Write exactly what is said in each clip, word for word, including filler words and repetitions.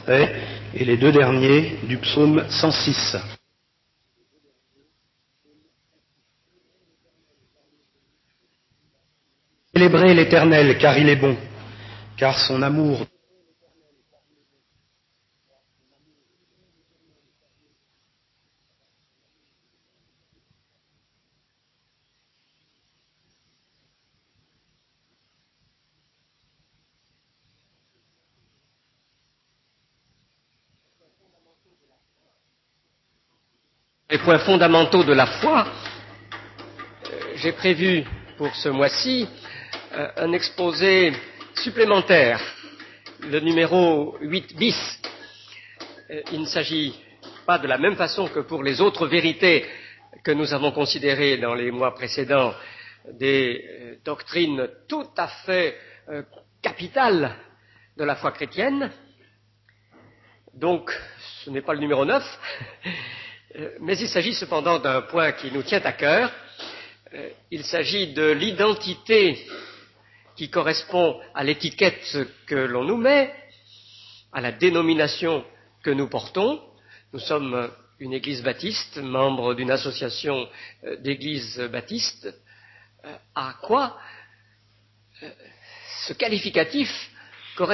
paix, et les deux derniers du psaume cent six. Célébrez l'Éternel, car il est bon, car son amour Les points fondamentaux de la foi, euh, j'ai prévu pour ce mois-ci euh, un exposé supplémentaire, le numéro huit bis. Euh, il ne s'agit pas de la même façon que pour les autres vérités que nous avons considérées dans les mois précédents, des euh, doctrines tout à fait euh, capitales de la foi chrétienne. Donc, ce n'est pas le numéro neuf, mais il s'agit cependant d'un point qui nous tient à cœur. Il s'agit de l'identité qui correspond à l'étiquette que l'on nous met, à la dénomination que nous portons. Nous sommes une église baptiste, membre d'une association d'églises baptistes. À quoi ce qualificatif correspond-il ?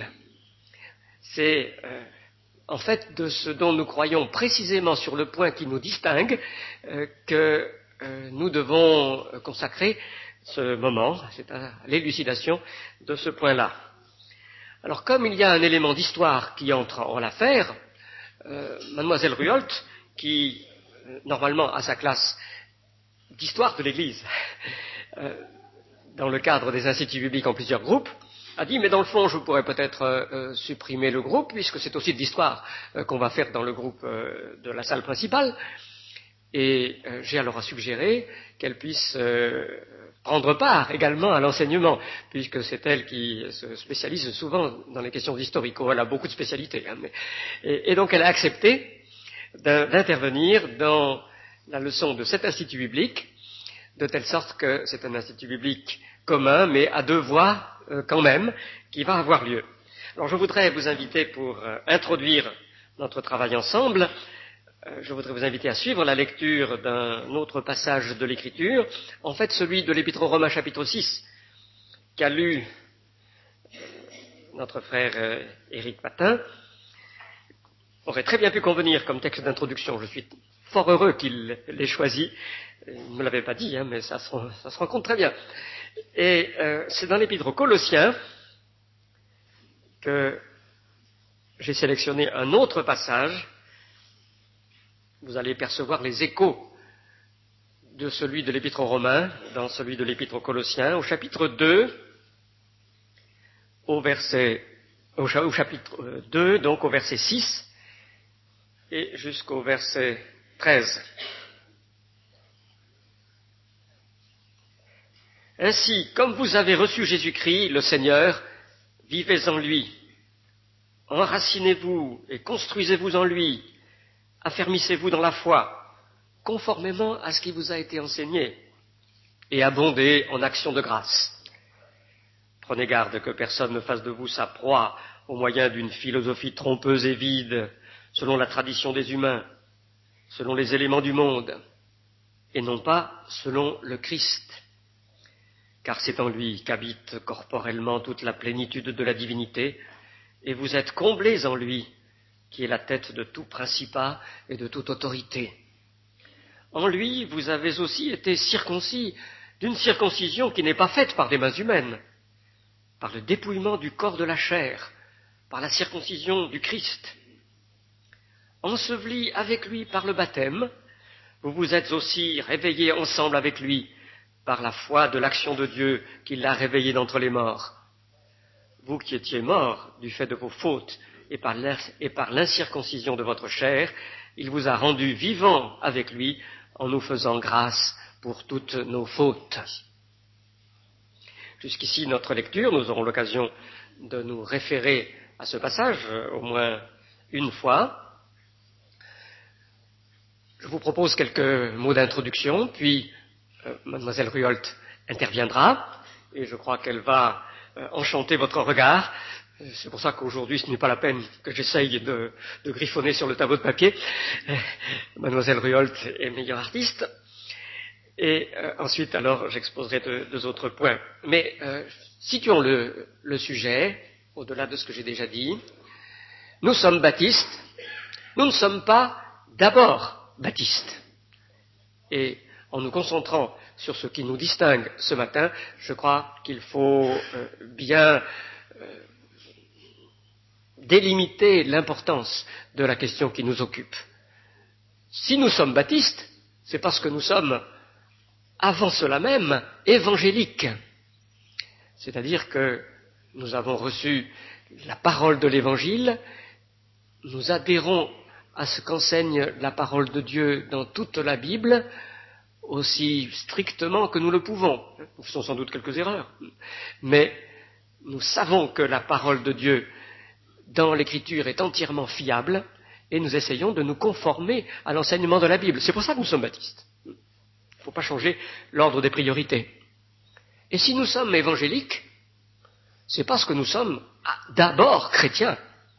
C'est euh, en fait de ce dont nous croyons précisément sur le point qui nous distingue euh, que euh, nous devons consacrer ce moment, c'est à l'élucidation de ce point-là. Alors comme il y a un élément d'histoire qui entre en l'affaire, euh, mademoiselle Ruolt, qui euh, normalement a sa classe d'histoire de l'Église, euh, dans le cadre des instituts bibliques en plusieurs groupes, a dit, mais dans le fond, je pourrais peut-être euh, supprimer le groupe, puisque c'est aussi de l'histoire euh, qu'on va faire dans le groupe euh, de la salle principale. Et euh, j'ai alors suggéré qu'elle puisse euh, prendre part également à l'enseignement, puisque c'est elle qui se spécialise souvent dans les questions historico. Elle a beaucoup de spécialités. Hein, mais... et, et donc elle a accepté d'intervenir dans la leçon de cet institut biblique, de telle sorte que c'est un institut biblique commun, mais à deux voix euh, quand même, qui va avoir lieu. Alors je voudrais vous inviter pour euh, introduire notre travail ensemble, euh, je voudrais vous inviter à suivre la lecture d'un autre passage de l'Écriture, en fait celui de l'Épître aux Romains chapitre six, qu'a lu euh, notre frère euh, Éric Patin, aurait très bien pu convenir comme texte d'introduction. Je suis fort heureux qu'il l'ait choisi. Il ne me l'avait pas dit, hein, mais ça se, ça se rend compte très bien. Et euh, c'est dans l'Épître aux Colossiens que j'ai sélectionné un autre passage. Vous allez percevoir les échos de celui de l'Épître aux Romains dans celui de l'Épître aux Colossiens, au chapitre deux, au verset, au, au chapitre deux, donc au verset six, et jusqu'au verset treize. Ainsi, comme vous avez reçu Jésus-Christ, le Seigneur, vivez en lui. Enracinez-vous et construisez-vous en lui. Affermissez-vous dans la foi, conformément à ce qui vous a été enseigné, et abondez en actions de grâce. Prenez garde que personne ne fasse de vous sa proie au moyen d'une philosophie trompeuse et vide, selon la tradition des humains, selon les éléments du monde, et non pas selon le Christ. Car c'est en lui qu'habite corporellement toute la plénitude de la divinité, et vous êtes comblés en lui, qui est la tête de tout principat et de toute autorité. En lui, vous avez aussi été circoncis d'une circoncision qui n'est pas faite par des mains humaines, par le dépouillement du corps de la chair, par la circoncision du Christ. Ensevelis avec lui par le baptême, vous vous êtes aussi réveillés ensemble avec lui, par la foi de l'action de Dieu qui l'a réveillé d'entre les morts. Vous qui étiez morts du fait de vos fautes et par l'incirconcision de votre chair, il vous a rendus vivants avec lui en nous faisant grâce pour toutes nos fautes. Jusqu'ici, notre lecture, nous aurons l'occasion de nous référer à ce passage au moins une fois. Je vous propose quelques mots d'introduction, puis Euh, mademoiselle Ruolt interviendra, et je crois qu'elle va euh, enchanter votre regard C'est pour ça qu'aujourd'hui, ce n'est pas la peine que j'essaye de, de griffonner sur le tableau de papier. Mademoiselle Ruolt est meilleure artiste. Et euh, ensuite, alors, j'exposerai deux, deux autres points. Mais euh, situons le, le sujet, au-delà de ce que j'ai déjà dit. Nous sommes baptistes. Nous ne sommes pas d'abord baptistes. Et en nous concentrant sur ce qui nous distingue ce matin, je crois qu'il faut euh, bien euh, délimiter l'importance de la question qui nous occupe. Si nous sommes baptistes, c'est parce que nous sommes, avant cela même, évangéliques. C'est-à-dire que nous avons reçu la parole de l'Évangile, nous adhérons à ce qu'enseigne la parole de Dieu dans toute la Bible, aussi strictement que nous le pouvons. Nous faisons sans doute quelques erreurs, mais nous savons que la parole de Dieu dans l'Écriture est entièrement fiable et nous essayons de nous conformer à l'enseignement de la Bible. C'est pour ça que nous sommes baptistes. Il ne faut pas changer l'ordre des priorités. Et si nous sommes évangéliques, c'est parce que nous sommes d'abord chrétiens.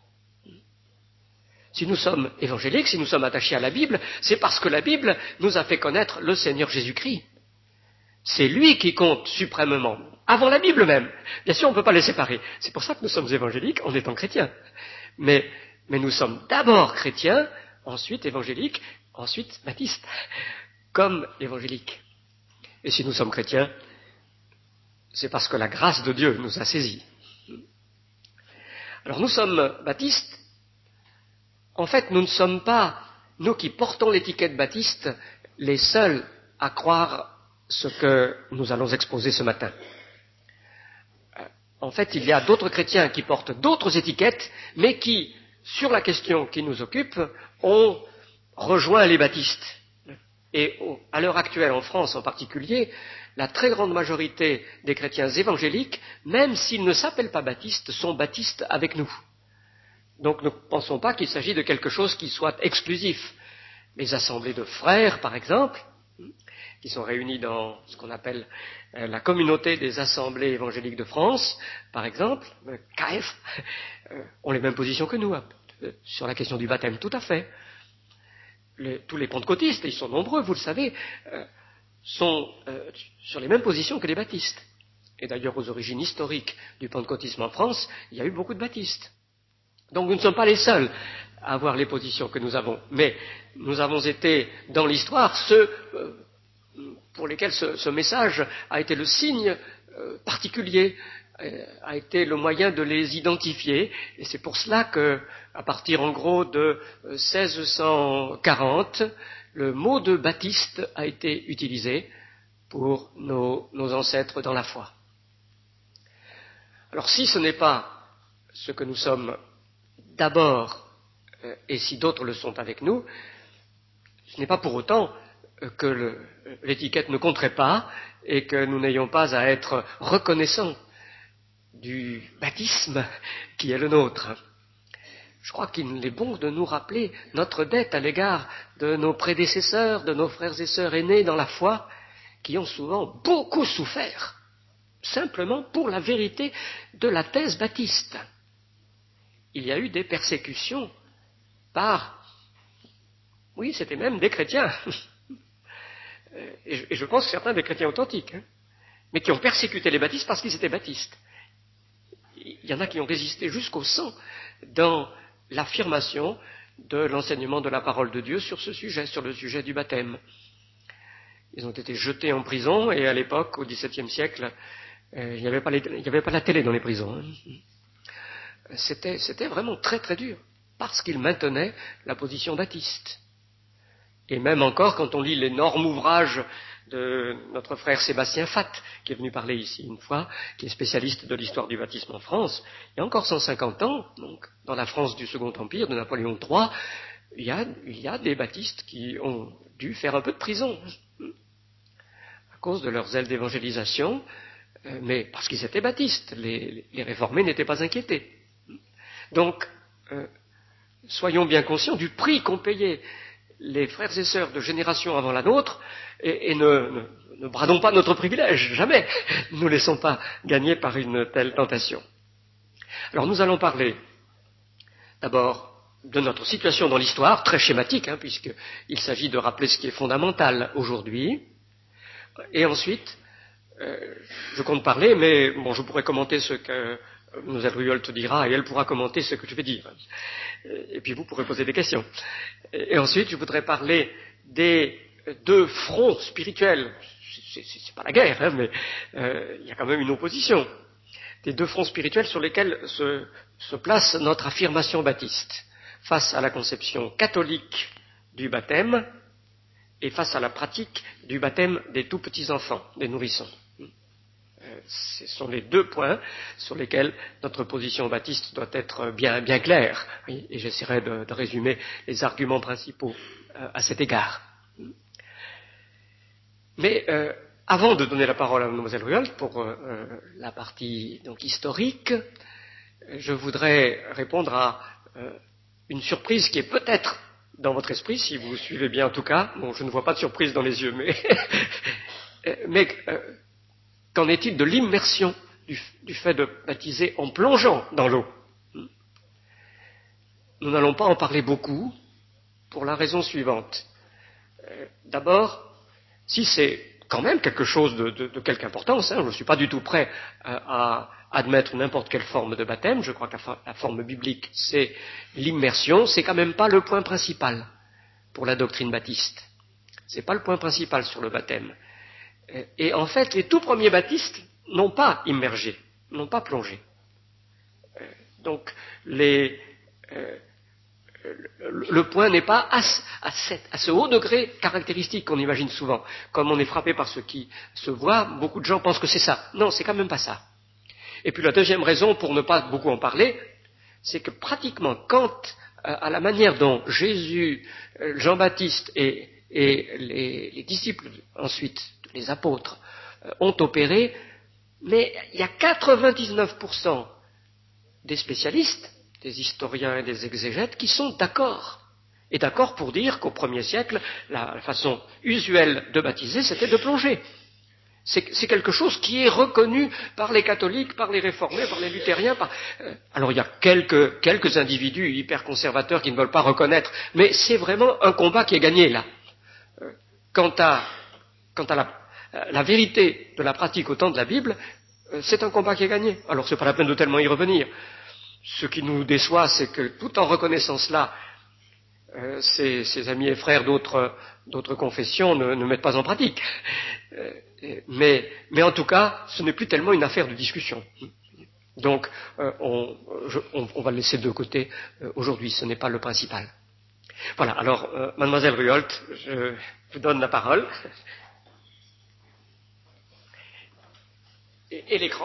Si nous sommes évangéliques, si nous sommes attachés à la Bible, c'est parce que la Bible nous a fait connaître le Seigneur Jésus-Christ. C'est lui qui compte suprêmement, avant la Bible même. Bien sûr, on ne peut pas les séparer. C'est pour ça que nous sommes évangéliques en étant chrétiens. Mais, mais nous sommes d'abord chrétiens, ensuite évangéliques, ensuite baptistes, comme évangéliques. Et si nous sommes chrétiens, c'est parce que la grâce de Dieu nous a saisis. Alors nous sommes baptistes. En fait, nous ne sommes pas, nous qui portons l'étiquette baptiste, les seuls à croire ce que nous allons exposer ce matin. En fait, il y a d'autres chrétiens qui portent d'autres étiquettes, mais qui, sur la question qui nous occupe, ont rejoint les baptistes. Et à l'heure actuelle, en France en particulier, la très grande majorité des chrétiens évangéliques, même s'ils ne s'appellent pas baptistes, sont baptistes avec nous. Donc ne pensons pas qu'il s'agit de quelque chose qui soit exclusif. Les assemblées de frères, par exemple, qui sont réunis dans ce qu'on appelle euh, la communauté des assemblées évangéliques de France, par exemple, euh, K F, euh, ont les mêmes positions que nous, hein, euh, sur la question du baptême, tout à fait. Les, tous les pentecôtistes, et ils sont nombreux, vous le savez, euh, sont euh, sur les mêmes positions que les baptistes. Et d'ailleurs, aux origines historiques du pentecôtisme en France, il y a eu beaucoup de baptistes. Donc nous ne sommes pas les seuls à avoir les positions que nous avons, mais nous avons été, dans l'histoire, ceux euh, pour lesquels ce, ce message a été le signe euh, particulier, euh, a été le moyen de les identifier, et c'est pour cela que, à partir en gros de euh, seize cent quarante, le mot de baptiste a été utilisé pour nos, nos ancêtres dans la foi. Alors si ce n'est pas ce que nous sommes d'abord, euh, et si d'autres le sont avec nous, ce n'est pas pour autant que le, l'étiquette ne compterait pas et que nous n'ayons pas à être reconnaissants du baptisme qui est le nôtre. Je crois qu'il est bon de nous rappeler notre dette à l'égard de nos prédécesseurs, de nos frères et sœurs aînés dans la foi, qui ont souvent beaucoup souffert, simplement pour la vérité de la thèse baptiste. Il y a eu des persécutions par, oui, c'était même des chrétiens, et je pense certains des chrétiens authentiques, hein, mais qui ont persécuté les baptistes parce qu'ils étaient baptistes. Il y en a qui ont résisté jusqu'au sang dans l'affirmation de l'enseignement de la parole de Dieu sur ce sujet, sur le sujet du baptême. Ils ont été jetés en prison, et à l'époque, au dix-septième siècle, euh, il n'y avait pas les, il n'y avait pas la télé dans les prisons. Hein. C'était, c'était vraiment très très dur, parce qu'ils maintenaient la position baptiste. Et même encore, quand on lit l'énorme ouvrage de notre frère Sébastien Fath, qui est venu parler ici une fois, qui est spécialiste de l'histoire du baptisme en France, il y a encore cent cinquante ans, donc dans la France du Second Empire, de Napoléon trois, il y a, il y a des baptistes qui ont dû faire un peu de prison, à cause de leur zèle d'évangélisation, mais parce qu'ils étaient baptistes, les, les réformés n'étaient pas inquiétés. Donc, euh, soyons bien conscients du prix qu'ont payé les frères et sœurs de génération avant la nôtre, et, et ne, ne, ne bradons pas notre privilège, jamais. Ne nous laissons pas gagner par une telle tentation. Alors nous allons parler d'abord de notre situation dans l'histoire, très schématique, hein, puisqu'il s'agit de rappeler ce qui est fondamental aujourd'hui. Et ensuite, euh, je compte parler, mais bon, je pourrais commenter ce que Mlle Ruyolt dira, et elle pourra commenter ce que je vais dire. Et puis vous pourrez poser des questions. Et ensuite, je voudrais parler des deux fronts spirituels. C'est, c'est, c'est pas la guerre, hein, mais euh, il y a quand même une opposition. Des deux fronts spirituels sur lesquels se, se place notre affirmation baptiste, face à la conception catholique du baptême et face à la pratique du baptême des tout petits enfants, des nourrissons. Ce sont les deux points sur lesquels notre position baptiste doit être bien, bien claire. Et j'essaierai de, de résumer les arguments principaux euh, à cet égard. Mais euh, avant de donner la parole à Mlle Ruyolt pour euh, la partie donc, historique, je voudrais répondre à euh, une surprise qui est peut-être dans votre esprit, si vous suivez bien en tout cas. Bon, je ne vois pas de surprise dans les yeux, mais... mais euh, qu'en est-il de l'immersion du, du fait de baptiser en plongeant dans l'eau? Nous n'allons pas en parler beaucoup pour la raison suivante. Euh, d'abord, si c'est quand même quelque chose de, de, de quelque importance, hein, je ne suis pas du tout prêt euh, à admettre n'importe quelle forme de baptême, je crois que la, la forme biblique c'est l'immersion, c'est quand même pas le point principal pour la doctrine baptiste. C'est pas le point principal sur le baptême. Et en fait, les tout premiers baptistes n'ont pas immergé, n'ont pas plongé. Donc, les, euh, le point n'est pas à, à, cette, à ce haut degré caractéristique qu'on imagine souvent. Comme on est frappé par ce qui se voit, beaucoup de gens pensent que c'est ça. Non, c'est quand même pas ça. Et puis la deuxième raison, pour ne pas beaucoup en parler, c'est que pratiquement, quand, à la manière dont Jésus, Jean-Baptiste et, et les, les disciples ensuite, les apôtres, euh, ont opéré, mais il y a quatre-vingt-dix-neuf pour cent des spécialistes, des historiens et des exégètes qui sont d'accord. Et d'accord pour dire qu'au premier siècle, la, la façon usuelle de baptiser, c'était de plonger. C'est, c'est quelque chose qui est reconnu par les catholiques, par les réformés, par les luthériens. Par... Euh, alors il y a quelques, quelques individus hyper conservateurs qui ne veulent pas reconnaître, mais c'est vraiment un combat qui est gagné là. Euh, quant à, quant à la La vérité de la pratique au temps de la Bible, c'est un combat qui est gagné. Alors c'est pas la peine de tellement y revenir. Ce qui nous déçoit, c'est que tout en reconnaissant cela, euh, ses, ses amis et frères d'autres, d'autres confessions ne, ne mettent pas en pratique. Euh, mais, mais en tout cas, ce n'est plus tellement une affaire de discussion. Donc euh, on, je, on, on va le laisser de côté euh, aujourd'hui, ce n'est pas le principal. Voilà, alors euh, Mademoiselle Ruyolt, je vous donne la parole. Et, et l'écran.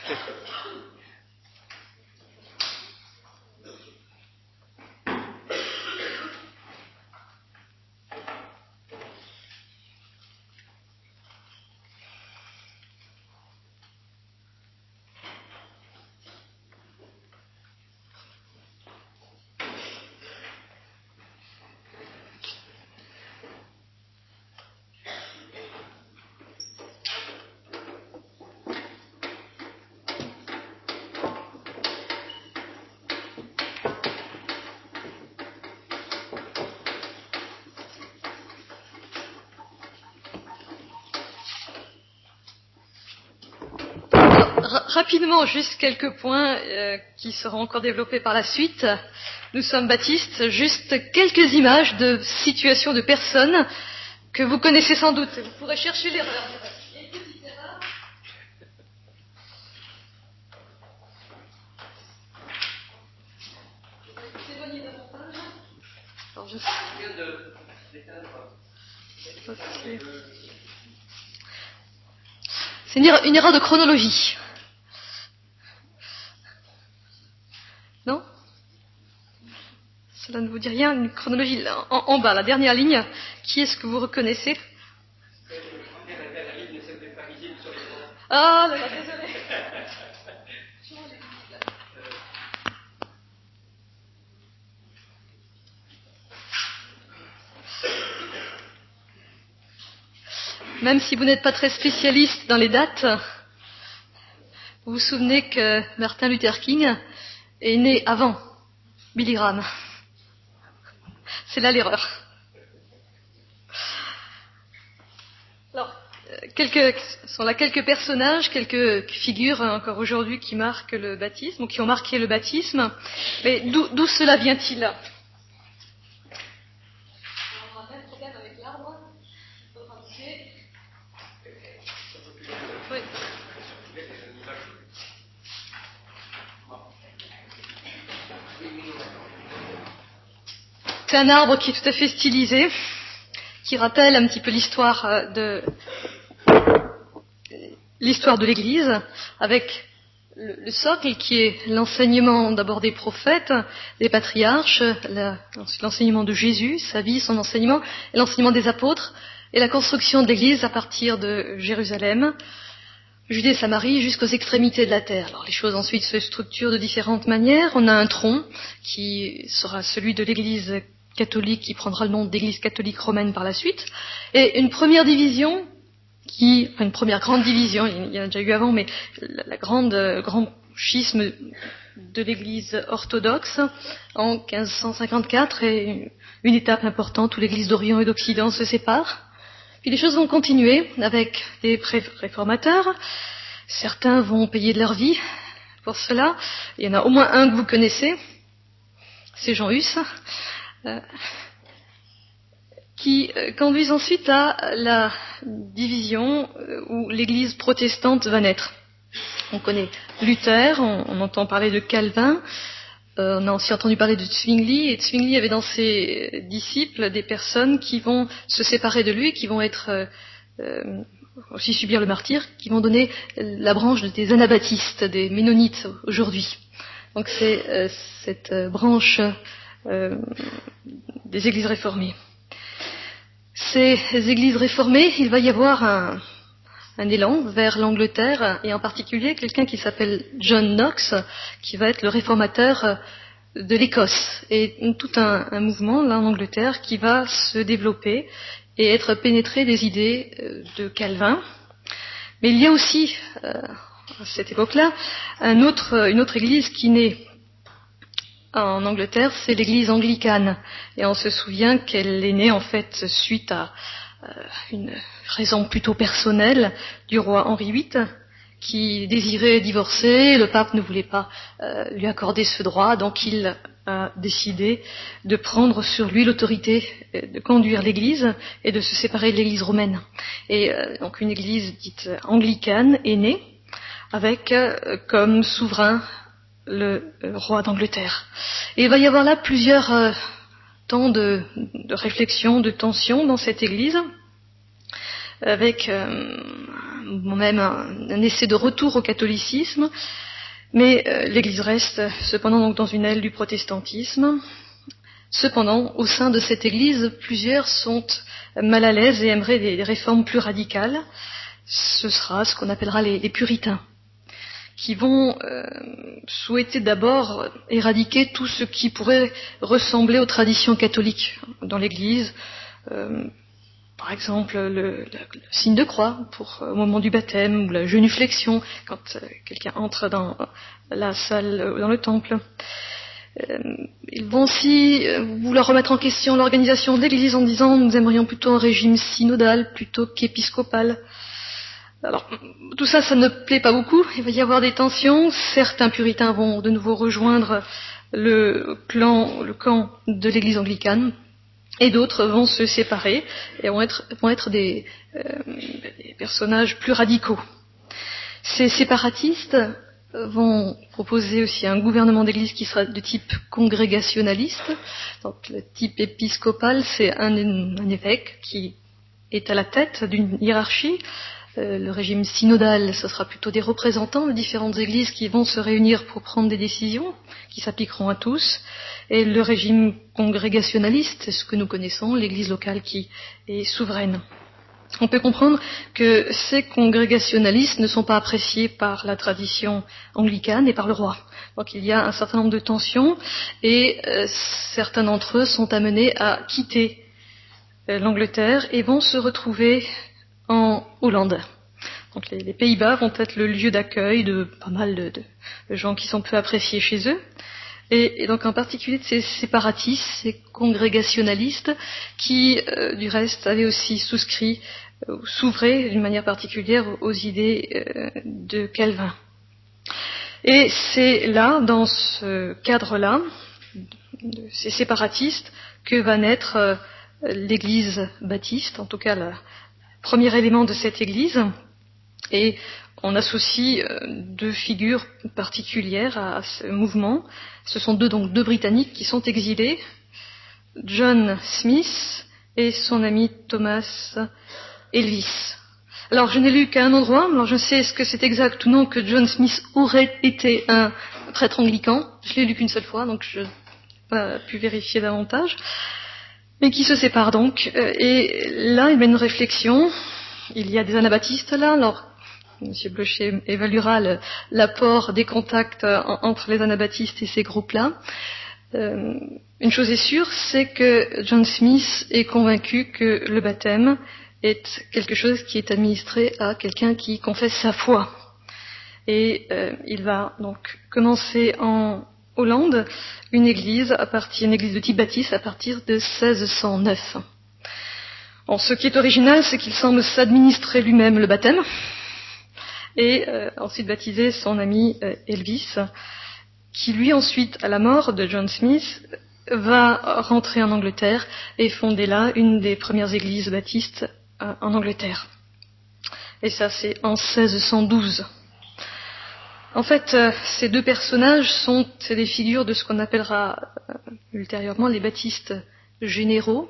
Rapidement, juste quelques points euh, qui seront encore développés par la suite. Nous sommes baptistes, juste quelques images de situations de personnes que vous connaissez sans doute. Vous pourrez chercher l'erreur. Il y a une petite erreur. S'éloigner davantage. Alors, je sais. C'est une, une erreur de chronologie. Non? Cela ne vous dit rien, une chronologie en, en bas, la dernière ligne. Qui est-ce que vous reconnaissez? Ah là là, désolé. Même si vous n'êtes pas très spécialiste dans les dates, vous vous souvenez que Martin Luther King est né avant Billy Graham. C'est là l'erreur. Alors, quelques, sont là quelques personnages, quelques figures encore aujourd'hui qui marquent le baptisme, ou qui ont marqué le baptisme. Mais d'où, d'où cela vient-il ? Oui. C'est un arbre qui est tout à fait stylisé, qui rappelle un petit peu l'histoire de l'histoire de l'Église, avec le, le socle qui est l'enseignement d'abord des prophètes, des patriarches, la, l'enseignement de Jésus, sa vie, son enseignement, et l'enseignement des apôtres, et la construction de l'Église à partir de Jérusalem, Judée, Samarie, jusqu'aux extrémités de la terre. Alors les choses ensuite se structurent de différentes manières. On a un tronc qui sera celui de l'Église catholique, qui prendra le nom d'Église catholique romaine par la suite, et une première division, qui, enfin une première grande division, il y en a déjà eu avant, mais la, la grande, grand schisme de l'Église orthodoxe en quinze cent cinquante-quatre, et une étape importante où l'Église d'Orient et d'Occident se séparent. Puis les choses vont continuer avec des réformateurs. Certains vont payer de leur vie pour cela. Il y en a au moins un que vous connaissez, c'est Jean Hus, euh, qui euh, conduisent ensuite à la division euh, où l'Église protestante va naître. On connaît Luther, on, on entend parler de Calvin, euh, on a aussi entendu parler de Zwingli, et Zwingli avait dans ses disciples des personnes qui vont se séparer de lui, qui vont être euh, euh, aussi subir le martyre, qui vont donner la branche des anabaptistes, des ménonites aujourd'hui. Donc c'est euh, cette euh, branche euh, des églises réformées. Ces églises réformées, il va y avoir un, un élan vers l'Angleterre, et en particulier quelqu'un qui s'appelle John Knox, qui va être le réformateur de l'Écosse, et tout un, un mouvement là en Angleterre qui va se développer et être pénétré des idées de Calvin. Mais il y a aussi, euh, à cette époque-là, un autre, une autre église qui naît en Angleterre, c'est l'église anglicane. Et on se souvient qu'elle est née en fait suite à euh, une raison plutôt personnelle du roi Henri huit, qui désirait divorcer. Le pape ne voulait pas euh, lui accorder ce droit, donc il a décidé de prendre sur lui l'autorité de conduire l'église et de se séparer de l'église romaine. Et euh, donc une église dite anglicane est née, avec euh, comme souverain le euh, roi d'Angleterre. Et il va y avoir là plusieurs euh, temps de, de réflexion, de tension dans cette église, avec euh, même un, un essai de retour au catholicisme, mais euh, l'église reste cependant donc dans une aile du protestantisme. Cependant, au sein de cette église, plusieurs sont mal à l'aise et aimeraient des, des réformes plus radicales. Ce sera ce qu'on appellera les, les puritains, qui vont euh, souhaiter d'abord éradiquer tout ce qui pourrait ressembler aux traditions catholiques dans l'Église. Euh, par exemple, le, le, le signe de croix pour, au moment du baptême, ou la genuflexion quand euh, quelqu'un entre dans la salle, dans le temple. Euh, ils vont aussi vouloir remettre en question l'organisation de l'Église en disant « nous aimerions plutôt un régime synodal plutôt qu'épiscopal ». Alors, tout ça, ça ne plaît pas beaucoup. Il va y avoir des tensions. Certains puritains vont de nouveau rejoindre le clan, le camp de l'église anglicane, et d'autres vont se séparer et vont être, vont être des, euh, des personnages plus radicaux. Ces séparatistes vont proposer aussi un gouvernement d'église qui sera de type congrégationaliste. Donc, le type épiscopal, c'est un, un évêque qui est à la tête d'une hiérarchie. Euh, le régime synodal, ce sera plutôt des représentants de différentes églises qui vont se réunir pour prendre des décisions qui s'appliqueront à tous. Et le régime congrégationaliste, c'est ce que nous connaissons, l'église locale qui est souveraine. On peut comprendre que ces congrégationalistes ne sont pas appréciés par la tradition anglicane et par le roi. Donc il y a un certain nombre de tensions, et euh, certains d'entre eux sont amenés à quitter euh, l'Angleterre et vont se retrouver en Hollande. Donc les, les Pays-Bas vont être le lieu d'accueil de pas mal de, de, de gens qui sont peu appréciés chez eux. Et, et donc en particulier de ces séparatistes, ces congrégationalistes, qui euh, du reste avaient aussi souscrit, euh, s'ouvraient d'une manière particulière aux, aux idées euh, de Calvin. Et c'est là, dans ce cadre-là, de ces séparatistes, que va naître euh, l'Église baptiste, en tout cas le premier élément de cette Église. Et on associe euh, deux figures particulières à, à ce mouvement. Ce sont deux, donc, deux Britanniques qui sont exilés, John Smith et son ami Thomas Elvis. Alors je n'ai lu qu'à un endroit, alors je sais est-ce que c'est exact ou non que John Smith aurait été un prêtre anglican. Je l'ai lu qu'une seule fois, donc je n'ai pas pu vérifier davantage. Mais qui se séparent donc. Et là, il y a une réflexion. Il y a des anabaptistes là, alors M. Blocher évaluera le, l'apport des contacts en, entre les anabaptistes et ces groupes-là. Euh, une chose est sûre, c'est que John Smith est convaincu que le baptême est quelque chose qui est administré à quelqu'un qui confesse sa foi. Et euh, il va donc commencer en Hollande une église, à partir, une église de type baptiste à partir de seize cent neuf. Bon, ce qui est original, c'est qu'il semble s'administrer lui-même le baptême et euh, ensuite baptiser son ami euh, Elvis, qui lui ensuite, à la mort de John Smith, va rentrer en Angleterre et fonder là une des premières églises baptistes euh, en Angleterre. Et ça, c'est en seize cent douze. En fait, euh, ces deux personnages sont des figures de ce qu'on appellera euh, ultérieurement les baptistes généraux,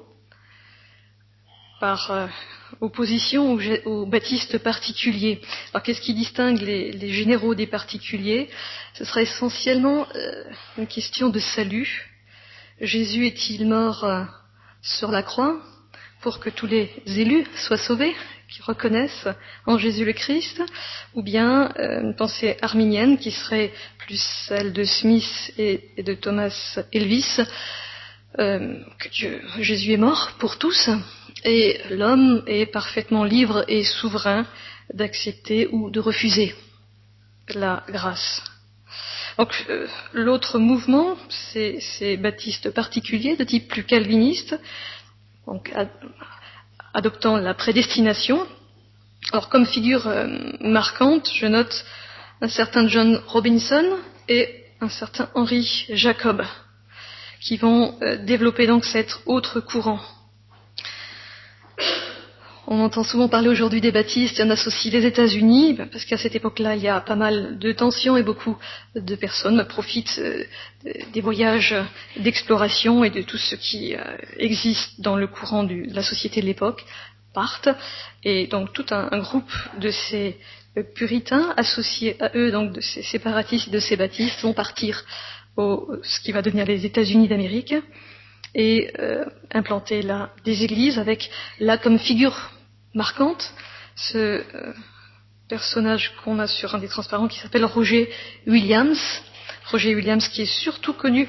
par euh, opposition aux, aux baptistes particuliers. Alors qu'est-ce qui distingue les, les généraux des particuliers? Ce sera essentiellement euh, une question de salut. Jésus est-il mort euh, sur la croix pour que tous les élus soient sauvés, qui reconnaissent en Jésus le Christ, ou bien euh, une pensée arminienne qui serait plus celle de Smith et, et de Thomas Elvis, euh, que Dieu, Jésus est mort pour tous, et l'homme est parfaitement libre et souverain d'accepter ou de refuser la grâce. Donc euh, l'autre mouvement, c'est ces baptistes particuliers de type plus calviniste, donc ad, adoptant la prédestination. Alors comme figure euh, marquante, je note un certain John Robinson et un certain Henry Jacob, qui vont euh, développer donc cet autre courant. On entend souvent parler aujourd'hui des baptistes, et on associe les États-Unis, parce qu'à cette époque-là, il y a pas mal de tensions et beaucoup de personnes profitent euh, des voyages d'exploration et de tout ce qui euh, existe dans le courant du, de la société de l'époque, partent. Et donc tout un, un groupe de ces euh, puritains associés à eux, donc de ces séparatistes et de ces baptistes, vont partir au ce qui va devenir les États-Unis d'Amérique et euh, implanter là des églises avec là comme figure marquante ce euh, personnage qu'on a sur un des transparents qui s'appelle Roger Williams. Roger Williams qui est surtout connu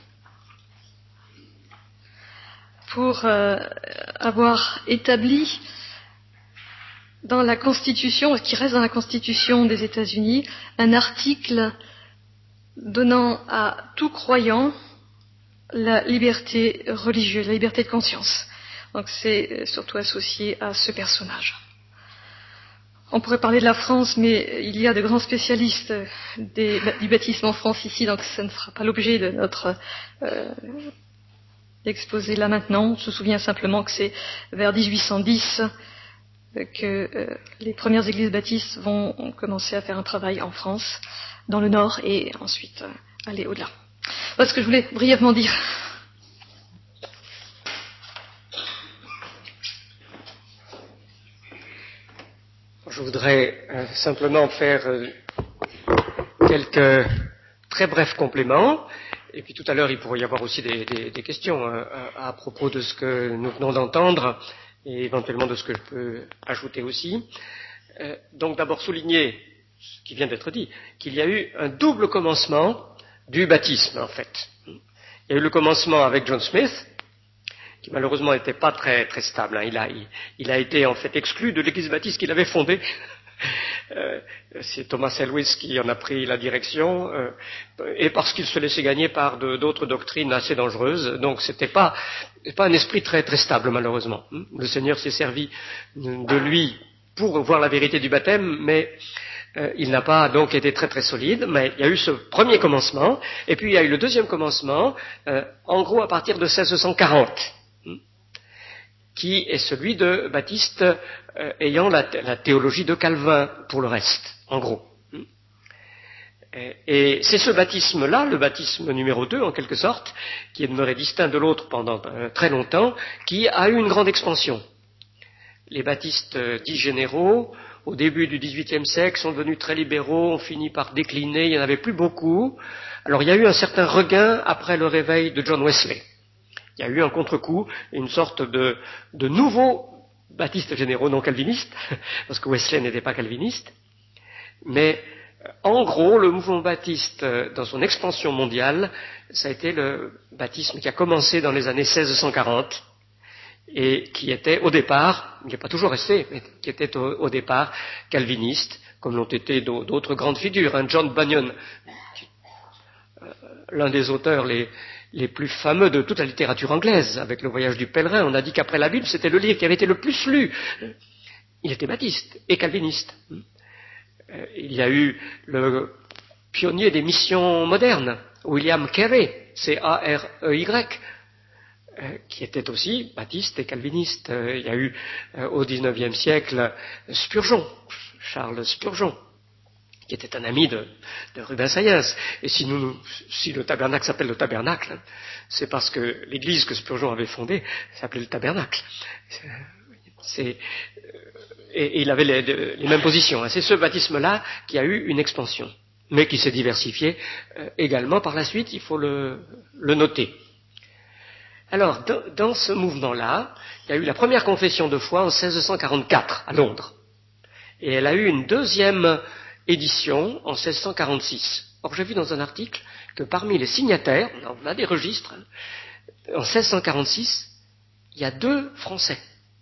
pour euh, avoir établi dans la Constitution, qui reste dans la Constitution des États-Unis, un article donnant à tout croyant la liberté religieuse, la liberté de conscience. Donc c'est surtout associé à ce personnage. On pourrait parler de la France, mais il y a de grands spécialistes des, du baptisme en France ici, donc ça ne sera pas l'objet de notre euh, exposé là maintenant. On se souvient simplement que c'est vers dix-huit cent dix que euh, les premières églises baptistes vont commencer à faire un travail en France, dans le Nord, et ensuite euh, aller au-delà. Voilà ce que je voulais brièvement dire. Je voudrais euh, simplement faire euh, quelques très brefs compléments, et puis tout à l'heure il pourrait y avoir aussi des, des, des questions euh, à, à propos de ce que nous venons d'entendre, et éventuellement de ce que je peux ajouter aussi. Euh, donc d'abord souligner ce qui vient d'être dit, qu'il y a eu un double commencement du baptisme en fait. Il y a eu le commencement avec John Smith, qui malheureusement n'était pas très, très stable. Hein. Il, a, il, il a été en fait exclu de l'église baptiste qu'il avait fondée euh, c'est Thomas Helwys qui en a pris la direction, euh, et parce qu'il se laissait gagner par de, d'autres doctrines assez dangereuses. Donc c'était pas, pas un esprit très, très stable, malheureusement. Le Seigneur s'est servi de lui pour voir la vérité du baptême, mais euh, il n'a pas donc été très très solide. Mais il y a eu ce premier commencement, et puis il y a eu le deuxième commencement, euh, en gros à partir de seize cent quarante, qui est celui de Baptiste euh, ayant la, la théologie de Calvin pour le reste, en gros. Et, et c'est ce baptisme-là, le baptisme numéro deux en quelque sorte, qui est demeuré distinct de l'autre pendant euh, très longtemps, qui a eu une grande expansion. Les baptistes euh, dits généraux, au début du dix-huitième siècle, sont devenus très libéraux, ont fini par décliner, il n'y en avait plus beaucoup. Alors il y a eu un certain regain après le réveil de John Wesley. Il y a eu un contre-coup, une sorte de, de nouveaux baptistes généraux non calvinistes, parce que Wesley n'était pas calviniste, mais en gros, le mouvement baptiste, dans son expansion mondiale, ça a été le baptisme qui a commencé dans les années seize cent quarante, et qui était au départ, il n'est pas toujours resté, mais qui était au, au départ calviniste, comme l'ont été d'autres grandes figures. Hein. John Bunyan, l'un des auteurs les, les plus fameux de toute la littérature anglaise, avec le voyage du pèlerin, on a dit qu'après la Bible, c'était le livre qui avait été le plus lu. Il était baptiste et calviniste. Il y a eu le pionnier des missions modernes, William Carey, C A R E Y, qui était aussi baptiste et calviniste. Il y a eu au dix-neuvième siècle Spurgeon, Charles Spurgeon, qui était un ami de, de Rubens Sayens. Et si, nous, si le tabernacle s'appelle le tabernacle, c'est parce que l'église que Spurgeon avait fondée s'appelait le tabernacle. C'est, et, et il avait les, les mêmes positions. C'est ce baptisme-là qui a eu une expansion, mais qui s'est diversifié euh, également par la suite, il faut le, le noter. Alors, dans, dans ce mouvement-là, il y a eu la première confession de foi en seize cent quarante-quatre à Londres. Et elle a eu une deuxième édition en seize cent quarante-six. Or, j'ai vu dans un article que parmi les signataires, on a des registres, hein, en seize cent quarante-six, il y a deux Français.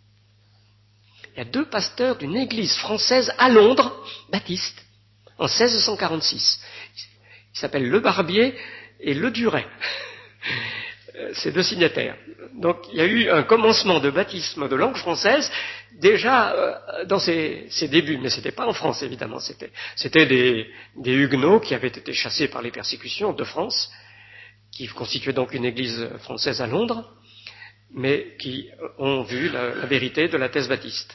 Il y a deux pasteurs d'une église française à Londres, baptiste, en seize cent quarante-six. Ils s'appellent Le Barbier et Le Duret. Ces deux signataires. Donc il y a eu un commencement de baptisme de langue française déjà euh, dans ses, ses débuts, mais c'était pas en France évidemment, c'était, c'était des, des Huguenots qui avaient été chassés par les persécutions de France, qui constituaient donc une église française à Londres, mais qui ont vu la, la vérité de la thèse baptiste.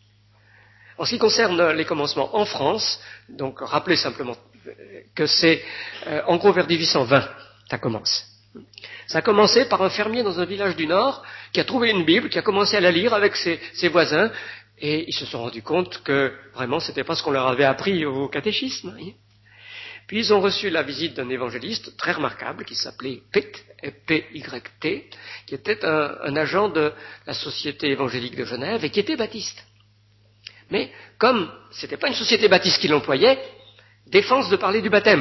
En ce qui concerne les commencements en France, donc rappelez simplement que c'est euh, en gros vers dix-huit cent vingt, ça commence. Ça a commencé par un fermier dans un village du Nord qui a trouvé une Bible, qui a commencé à la lire avec ses, ses voisins, et ils se sont rendus compte que vraiment c'était pas ce qu'on leur avait appris au catéchisme. Voyez. Puis ils ont reçu la visite d'un évangéliste très remarquable qui s'appelait Pitt, P Y T, qui était un, un agent de la Société évangélique de Genève et qui était baptiste. Mais comme c'était pas une société baptiste qui l'employait, défense de parler du baptême.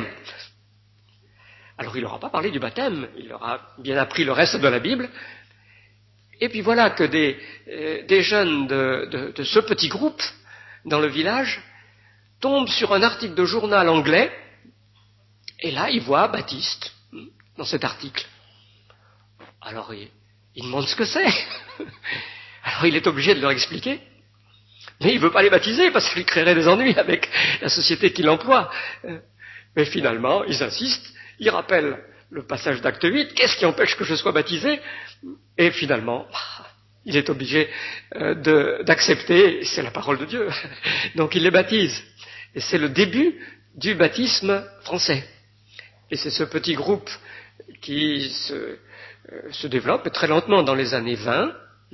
Alors il leur a pas parlé du baptême, il leur a bien appris le reste de la Bible. Et puis voilà que des, euh, des jeunes de, de, de ce petit groupe dans le village tombent sur un article de journal anglais, et là ils voient Baptiste dans cet article. Alors ils, ils demandent ce que c'est. Alors il est obligé de leur expliquer. Mais il ne veut pas les baptiser parce qu'il créerait des ennuis avec la société qui l'emploie. Mais finalement, ils insistent. Il rappelle le passage d'acte huit, qu'est-ce qui empêche que je sois baptisé? Et finalement, il est obligé euh, de, d'accepter, c'est la parole de Dieu. Donc il les baptise. Et c'est le début du baptisme français. Et c'est ce petit groupe qui se, euh, se développe très lentement dans les années vingt.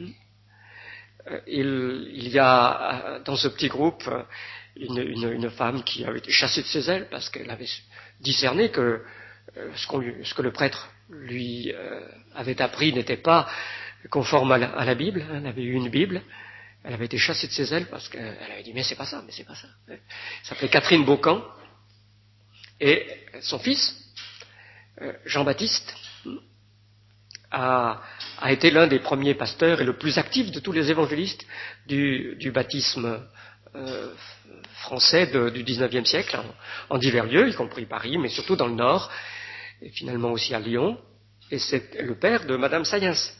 Il, il y a dans ce petit groupe une, une, une femme qui avait été chassée de ses ailes parce qu'elle avait discerné que Ce, qu'on, ce que le prêtre lui euh, avait appris n'était pas conforme à la, à la Bible. Elle avait eu une Bible, elle avait été chassée de ses ailes parce qu'elle avait dit mais c'est pas ça, mais c'est pas ça. Elle s'appelait Catherine Beaucamp et son fils euh, Jean-Baptiste a, a été l'un des premiers pasteurs et le plus actif de tous les évangélistes du, du baptisme euh, français de, du dix-neuvième siècle, en, en divers lieux, y compris Paris, mais surtout dans le Nord, et finalement aussi à Lyon, et c'est le père de Madame Sayens.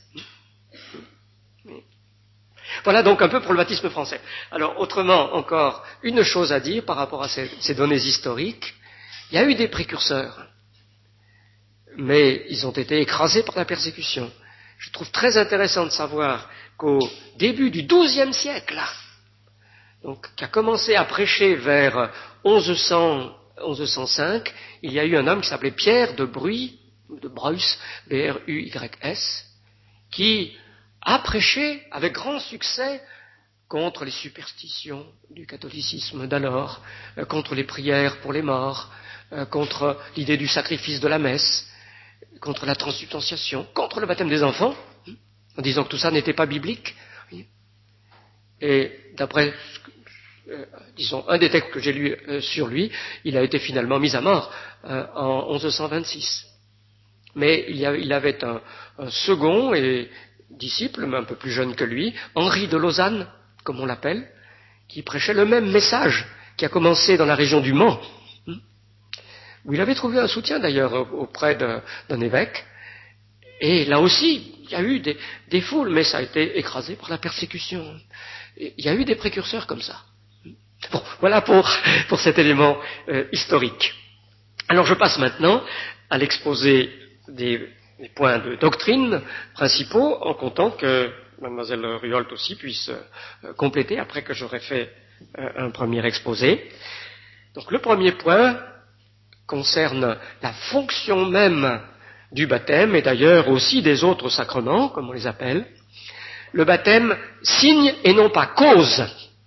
Voilà donc un peu pour le baptisme français. Alors autrement encore, une chose à dire par rapport à ces, ces données historiques, il y a eu des précurseurs, mais ils ont été écrasés par la persécution. Je trouve très intéressant de savoir qu'au début du douzième siècle, donc, qui a commencé à prêcher vers onze cents, onze cent cinq, il y a eu un homme qui s'appelait Pierre de Bruys, de Bruys, B R U Y S, qui a prêché avec grand succès contre les superstitions du catholicisme d'alors, euh, contre les prières pour les morts, euh, contre l'idée du sacrifice de la messe, contre la transsubstantiation, contre le baptême des enfants, en disant que tout ça n'était pas biblique. Et d'après, euh, disons, un des textes que j'ai lu euh, sur lui, il a été finalement mis à mort euh, en onze cent vingt-six. Mais il, y a, il avait un, un second et disciple, mais un peu plus jeune que lui, Henri de Lausanne, comme on l'appelle, qui prêchait le même message, qui a commencé dans la région du Mans, où il avait trouvé un soutien d'ailleurs auprès d'un évêque. Et là aussi, il y a eu des, des foules, mais ça a été écrasé par la persécution. Et il y a eu des précurseurs comme ça. Bon, voilà pour, pour cet élément euh, historique. Alors je passe maintenant à l'exposé des, des points de doctrine principaux, en comptant que mademoiselle Ruolt aussi puisse euh, compléter après que j'aurai fait euh, un premier exposé. Donc le premier point concerne la fonction même du baptême et d'ailleurs aussi des autres sacrements, comme on les appelle. Le baptême signe et non pas cause.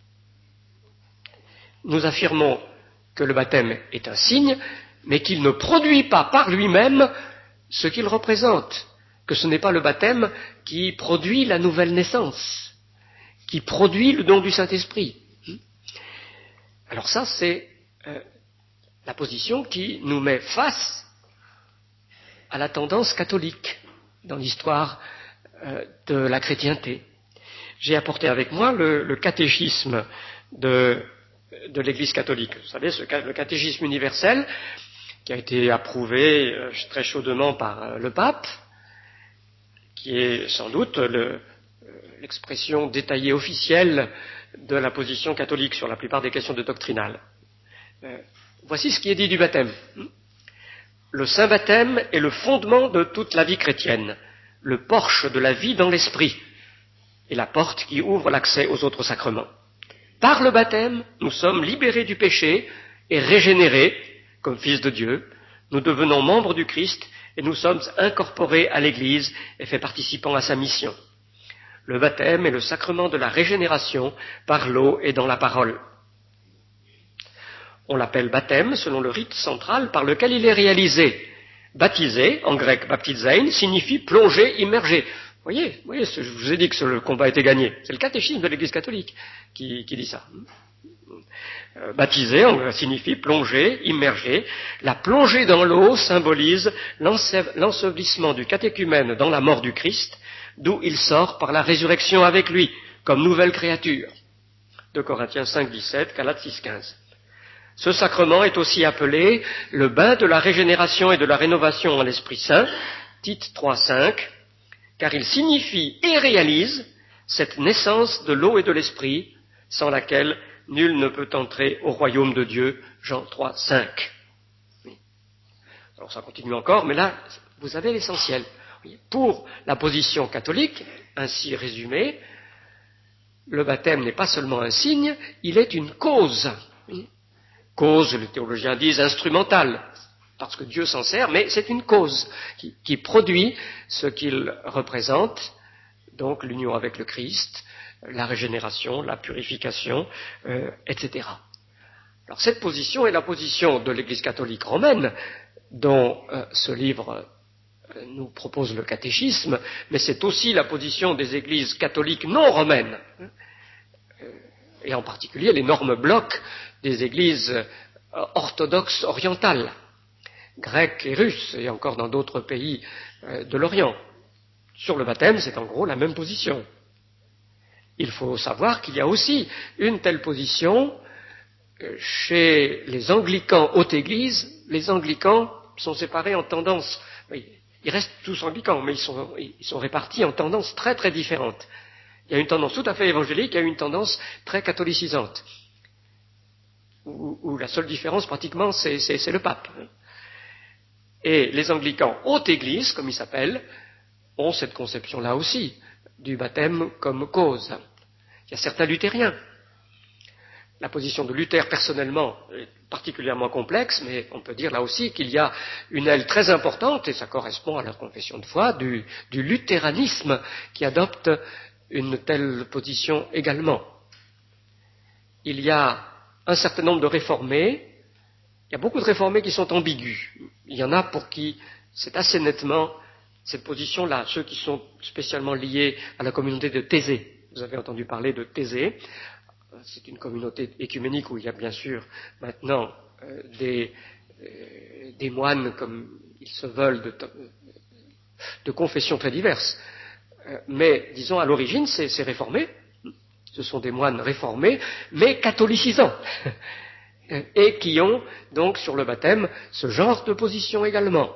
Nous affirmons que le baptême est un signe, mais qu'il ne produit pas par lui-même ce qu'il représente, que ce n'est pas le baptême qui produit la nouvelle naissance, qui produit le don du Saint-Esprit. Alors ça, c'est euh, la position qui nous met face à la tendance catholique dans l'histoire euh, de la chrétienté. J'ai apporté avec moi le, le catéchisme de, de l'Église catholique. Vous savez, ce, le catéchisme universel qui a été approuvé euh, très chaudement par euh, le pape, qui est sans doute le, l'expression détaillée officielle de la position catholique sur la plupart des questions de doctrinales. Euh, voici ce qui est dit du baptême. Le saint baptême est le fondement de toute la vie chrétienne, le porche de la vie dans l'esprit et la porte qui ouvre l'accès aux autres sacrements. Par le baptême, nous sommes libérés du péché et régénérés comme fils de Dieu. Nous devenons membres du Christ et nous sommes incorporés à l'Église et faits participants à sa mission. Le baptême est le sacrement de la régénération par l'eau et dans la parole. On l'appelle baptême selon le rite central par lequel il est réalisé. Baptiser, en grec baptizein, signifie plonger, immerger. Vous voyez, vous voyez, je vous ai dit que le combat était gagné. C'est le catéchisme de l'Église catholique qui, qui dit ça. Euh, baptiser signifie plonger, immerger. La plongée dans l'eau symbolise l'ensevelissement du catéchumène dans la mort du Christ, d'où il sort par la résurrection avec lui, comme nouvelle créature. deux Corinthiens cinq, dix-sept, Galates six, quinze. Ce sacrement est aussi appelé le bain de la régénération et de la rénovation en l'Esprit Saint, Tite trois, cinq, car il signifie et réalise cette naissance de l'eau et de l'Esprit, sans laquelle nul ne peut entrer au royaume de Dieu, Jean trois, cinq. Alors ça continue encore, mais là, vous avez l'essentiel. Pour la position catholique, ainsi résumée, le baptême n'est pas seulement un signe, il est une cause. Cause, les théologiens disent, instrumentale, parce que Dieu s'en sert, mais c'est une cause qui, qui produit ce qu'il représente, donc l'union avec le Christ, la régénération, la purification, euh, et cetera. Alors cette position est la position de l'Église catholique romaine, dont euh, ce livre euh, nous propose le catéchisme, mais c'est aussi la position des églises catholiques non romaines, euh, et en particulier l'énorme bloc des églises euh, orthodoxes orientales, grecques et russes, et encore dans d'autres pays euh, de l'Orient. Sur le baptême, c'est en gros la même position. il faut savoir qu'il y a aussi une telle position chez les anglicans haute église. Les anglicans sont séparés en tendances. Ils restent tous anglicans, mais ils sont, ils sont répartis en tendances très très différentes. Il y a une tendance tout à fait évangélique, il y a une tendance très catholicisante, où, où la seule différence pratiquement c'est, c'est, c'est le pape. Et les anglicans haute église, comme ils s'appellent, ont cette conception-là aussi, du baptême comme cause. Il y a certains luthériens. La position de Luther, personnellement, est particulièrement complexe, mais on peut dire là aussi qu'il y a une aile très importante, et ça correspond à la confession de foi, du, du luthéranisme qui adopte une telle position également. Il y a un certain nombre de réformés, il y a beaucoup de réformés qui sont ambigus. Il y en a pour qui c'est assez nettement cette position-là, ceux qui sont spécialement liés à la communauté de Thésée. Vous avez entendu parler de Thésée. C'est une communauté écuménique où il y a bien sûr maintenant euh, des, euh, des moines, comme ils se veulent, de, de confessions très diverses. Euh, mais, disons, à l'origine, c'est, c'est réformé. Ce sont des moines réformés, mais catholicisants. Et qui ont, donc, sur le baptême, ce genre de position également.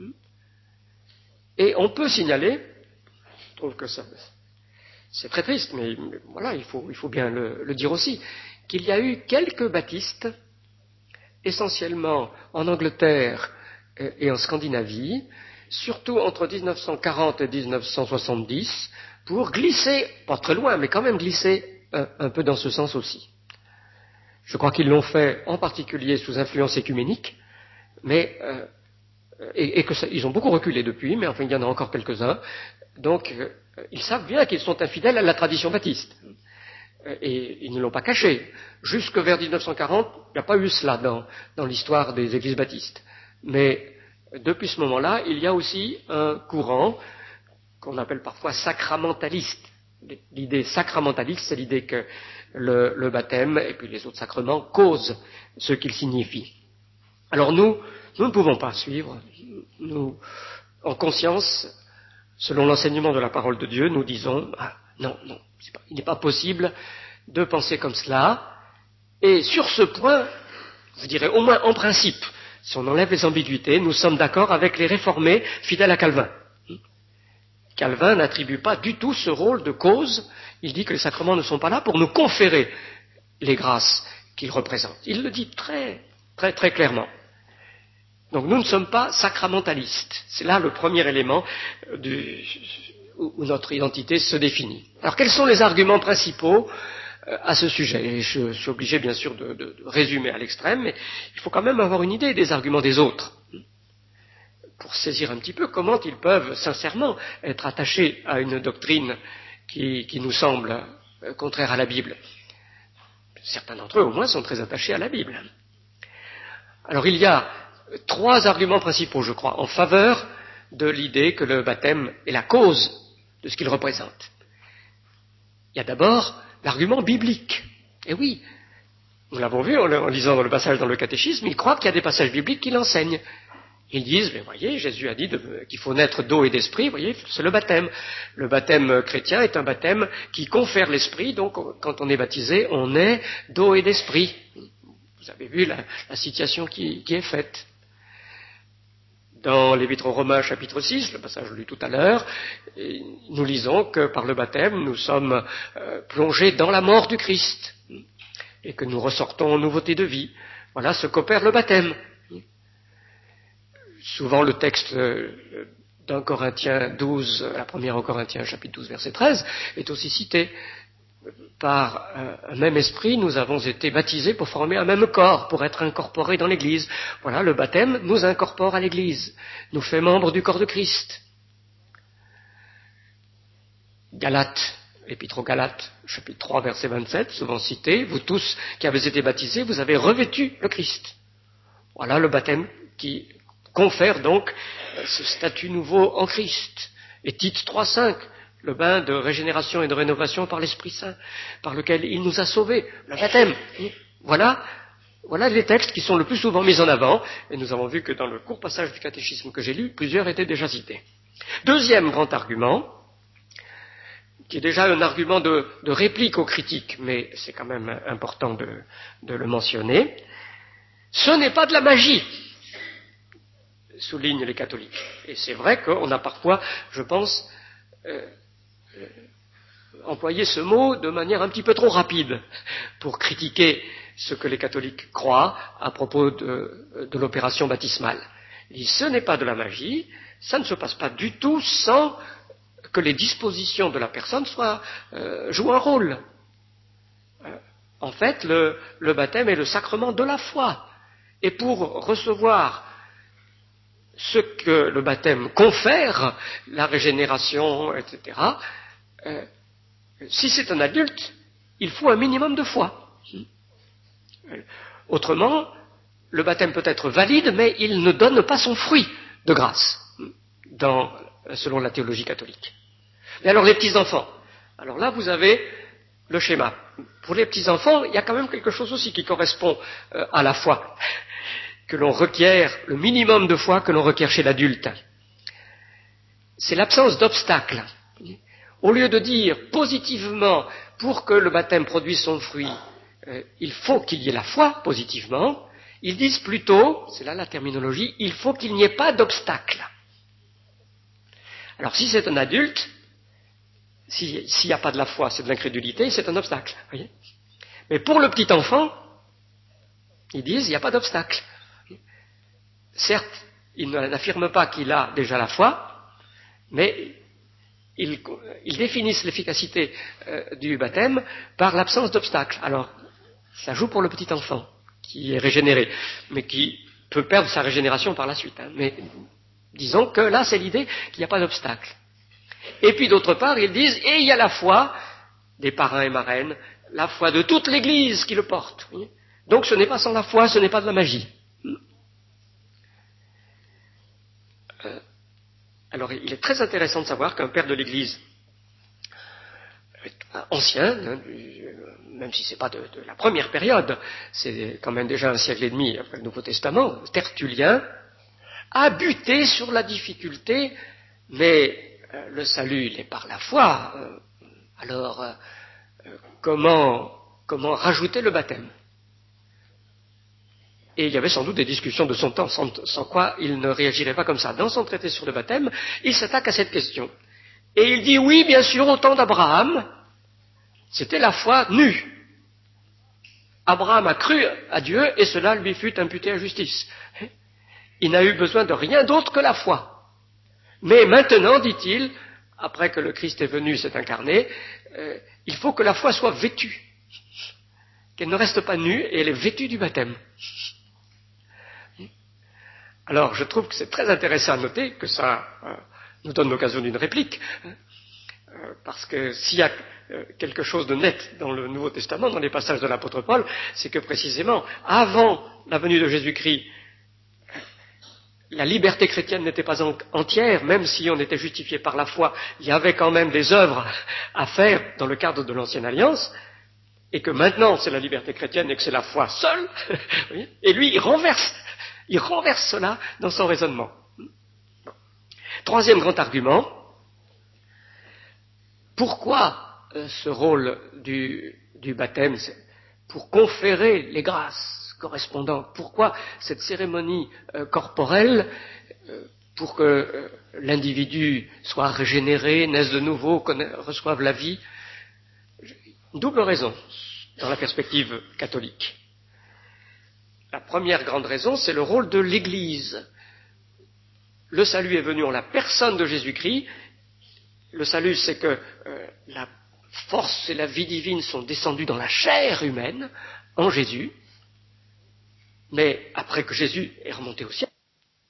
Et on peut signaler, je trouve que ça... C'est très triste, mais, mais voilà, il faut, il faut bien le, le dire aussi, qu'il y a eu quelques baptistes, essentiellement en Angleterre et en Scandinavie, surtout entre dix-neuf cent quarante et dix-neuf cent soixante-dix, pour glisser, pas très loin, mais quand même glisser un, un peu dans ce sens aussi. Je crois qu'ils l'ont fait en particulier sous influence écuménique, mais euh, et, et que ça, ils ont beaucoup reculé depuis, mais enfin il y en a encore quelques-uns. Donc, euh, ils savent bien qu'ils sont infidèles à la tradition baptiste. Euh, et ils ne l'ont pas caché. Jusque vers dix-neuf cent quarante, il n'y a pas eu cela dans, dans l'histoire des églises baptistes. Mais depuis ce moment-là, il y a aussi un courant qu'on appelle parfois sacramentaliste. L'idée sacramentaliste, c'est l'idée que le, le baptême et puis les autres sacrements causent ce qu'ils signifient. Alors nous, nous ne pouvons pas suivre. Nous, en conscience, selon l'enseignement de la parole de Dieu, nous disons ah, non, non, c'est pas, il n'est pas possible de penser comme cela. Et sur ce point, je dirais au moins en principe, si on enlève les ambiguïtés, nous sommes d'accord avec les réformés fidèles à Calvin. Calvin n'attribue pas du tout ce rôle de cause. Il dit que les sacrements ne sont pas là pour nous conférer les grâces qu'ils représentent. Il le dit très, très, très clairement. Donc nous ne sommes pas sacramentalistes. C'est là le premier élément du, où notre identité se définit. Alors quels sont les arguments principaux à ce sujet? Et je, je suis obligé bien sûr de, de, de résumer à l'extrême, mais il faut quand même avoir une idée des arguments des autres, pour saisir un petit peu comment ils peuvent sincèrement être attachés à une doctrine qui, qui nous semble contraire à la Bible. Certains d'entre eux au moins sont très attachés à la Bible. Alors il y a trois arguments principaux, je crois, en faveur de l'idée que le baptême est la cause de ce qu'il représente. Il y a d'abord l'argument biblique. Et oui, nous l'avons vu en lisant dans le passage dans le catéchisme, ils croient qu'il y a des passages bibliques qui l'enseignent. Ils disent, mais voyez, Jésus a dit de, qu'il faut naître d'eau et d'esprit, voyez, c'est le baptême. Le baptême chrétien est un baptême qui confère l'esprit, donc quand on est baptisé, on est d'eau et d'esprit. Vous avez vu la, la citation qui, qui est faite. Dans l'Épître aux Romains, chapitre six, le passage lu tout à l'heure, nous lisons que par le baptême, nous sommes euh, plongés dans la mort du Christ et que nous ressortons en nouveauté de vie. Voilà ce qu'opère le baptême. Souvent, le texte d'un Corinthiens douze, la première en Corinthiens, chapitre douze, verset treize, est aussi cité. Par un même esprit, nous avons été baptisés pour former un même corps, pour être incorporés dans l'Église. Voilà, le baptême nous incorpore à l'Église, nous fait membres du corps de Christ. Galates, l'Épître aux Galates, chapitre trois, verset vingt-sept, souvent cité, vous tous qui avez été baptisés, vous avez revêtu le Christ. Voilà le baptême qui confère donc ce statut nouveau en Christ. Et Tite trois, cinq, le bain de régénération et de rénovation par l'Esprit Saint, par lequel il nous a sauvés, le baptême. Voilà, voilà les textes qui sont le plus souvent mis en avant, et nous avons vu que dans le court passage du catéchisme que j'ai lu, plusieurs étaient déjà cités. Deuxième grand argument, qui est déjà un argument de, de réplique aux critiques, mais c'est quand même important de, de le mentionner. Ce n'est pas de la magie, soulignent les catholiques. Et c'est vrai qu'on a parfois, je pense, euh, euh, employé ce mot de manière un petit peu trop rapide pour critiquer ce que les catholiques croient à propos de, de l'opération baptismale. Ils disent, ce n'est pas de la magie, ça ne se passe pas du tout sans que les dispositions de la personne soient, euh, jouent un rôle. Euh, en fait, le, le baptême est le sacrement de la foi. Et pour recevoir ce que le baptême confère, la régénération, et cetera, euh, si c'est un adulte, il faut un minimum de foi. Autrement, le baptême peut être valide, mais il ne donne pas son fruit de grâce, dans, selon la théologie catholique. Mais alors les petits-enfants, alors là vous avez le schéma. Pour les petits-enfants, il y a quand même quelque chose aussi qui correspond euh, à la foi, que l'on requiert, le minimum de foi que l'on requiert chez l'adulte. C'est l'absence d'obstacles. Au lieu de dire positivement, pour que le baptême produise son fruit, euh, il faut qu'il y ait la foi, positivement, ils disent plutôt, c'est là la terminologie, il faut qu'il n'y ait pas d'obstacle. Alors si c'est un adulte, s'il n'y a pas de la foi, c'est de l'incrédulité, c'est un obstacle. Voyez. Mais pour le petit enfant, ils disent, il n'y a pas d'obstacle. Certes, ils n'affirment pas qu'il a déjà la foi, mais ils, ils définissent l'efficacité euh, du baptême par l'absence d'obstacle. Alors, ça joue pour le petit enfant, qui est régénéré, mais qui peut perdre sa régénération par la suite. Hein. Mais disons que là, c'est l'idée qu'il n'y a pas d'obstacle. Et puis d'autre part, ils disent, et il y a la foi des parrains et marraines, la foi de toute l'Église qui le porte. Donc ce n'est pas sans la foi, ce n'est pas de la magie. Euh, alors il est très intéressant de savoir qu'un père de l'Église ancien, hein, même si ce n'est pas de, de la première période, c'est quand même déjà un siècle et demi après le Nouveau Testament, Tertullien, a buté sur la difficulté, mais euh, le salut il est par la foi, euh, alors euh, comment, comment rajouter le baptême? Et il y avait sans doute des discussions de son temps, sans, sans quoi il ne réagirait pas comme ça. Dans son traité sur le baptême, il s'attaque à cette question. Et il dit, oui, bien sûr, au temps d'Abraham, c'était la foi nue. Abraham a cru à Dieu et cela lui fut imputé à justice. Il n'a eu besoin de rien d'autre que la foi. Mais maintenant, dit-il, après que le Christ est venu, s'est incarné, euh, il faut que la foi soit vêtue. Qu'elle ne reste pas nue et elle est vêtue du baptême. Alors, je trouve que c'est très intéressant à noter que ça euh, nous donne l'occasion d'une réplique, euh, parce que s'il y a euh, quelque chose de net dans le Nouveau Testament, dans les passages de l'apôtre Paul, c'est que précisément, avant la venue de Jésus-Christ, la liberté chrétienne n'était pas en- entière, même si on était justifié par la foi, il y avait quand même des œuvres à faire dans le cadre de l'Ancienne Alliance, et que maintenant c'est la liberté chrétienne et que c'est la foi seule, et lui il renverse, il renverse cela dans son raisonnement. Troisième grand argument, pourquoi euh, ce rôle du, du baptême, c'est pour conférer les grâces correspondantes, pourquoi cette cérémonie euh, corporelle, euh, pour que euh, l'individu soit régénéré, naisse de nouveau, connaisse, reçoive la vie? Une double raison dans la perspective catholique. La première grande raison, c'est le rôle de l'Église. Le salut est venu en la personne de Jésus-Christ. Le salut, c'est que euh, la force et la vie divine sont descendues dans la chair humaine, en Jésus. Mais après que Jésus est remonté au ciel,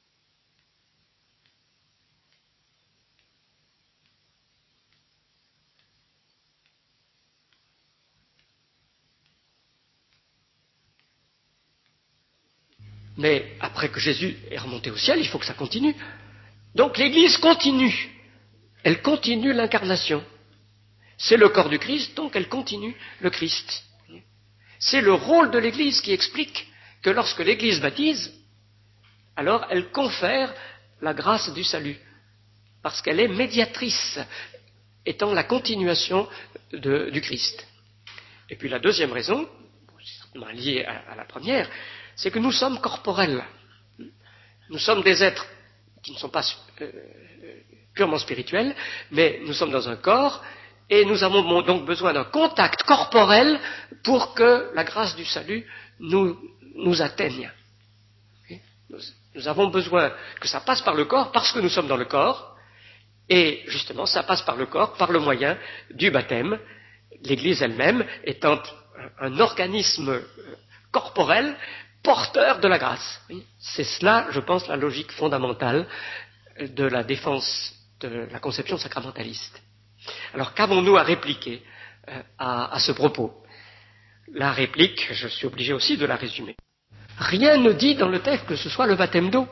mais après que Jésus est remonté au ciel, il faut que ça continue. Donc l'Église continue. Elle continue l'incarnation. C'est le corps du Christ, donc elle continue le Christ. C'est le rôle de l'Église qui explique que lorsque l'Église baptise, alors elle confère la grâce du salut, parce qu'elle est médiatrice. étant la continuation de, du Christ. Et puis la deuxième raison, c'est certainement liée à, à la première, c'est que nous sommes corporels. Nous sommes des êtres qui ne sont pas euh, purement spirituels, mais nous sommes dans un corps, et nous avons donc besoin d'un contact corporel pour que la grâce du salut nous, nous atteigne. Nous, nous avons besoin que ça passe par le corps parce que nous sommes dans le corps, et justement ça passe par le corps par le moyen du baptême, l'Église elle-même étant un organisme corporel porteur de la grâce. C'est cela, je pense, la logique fondamentale de la défense de la conception sacramentaliste. Alors qu'avons-nous à répliquer à, à ce propos? La réplique, je suis obligé aussi de la résumer. Rien ne dit dans le texte que ce soit le baptême d'eau.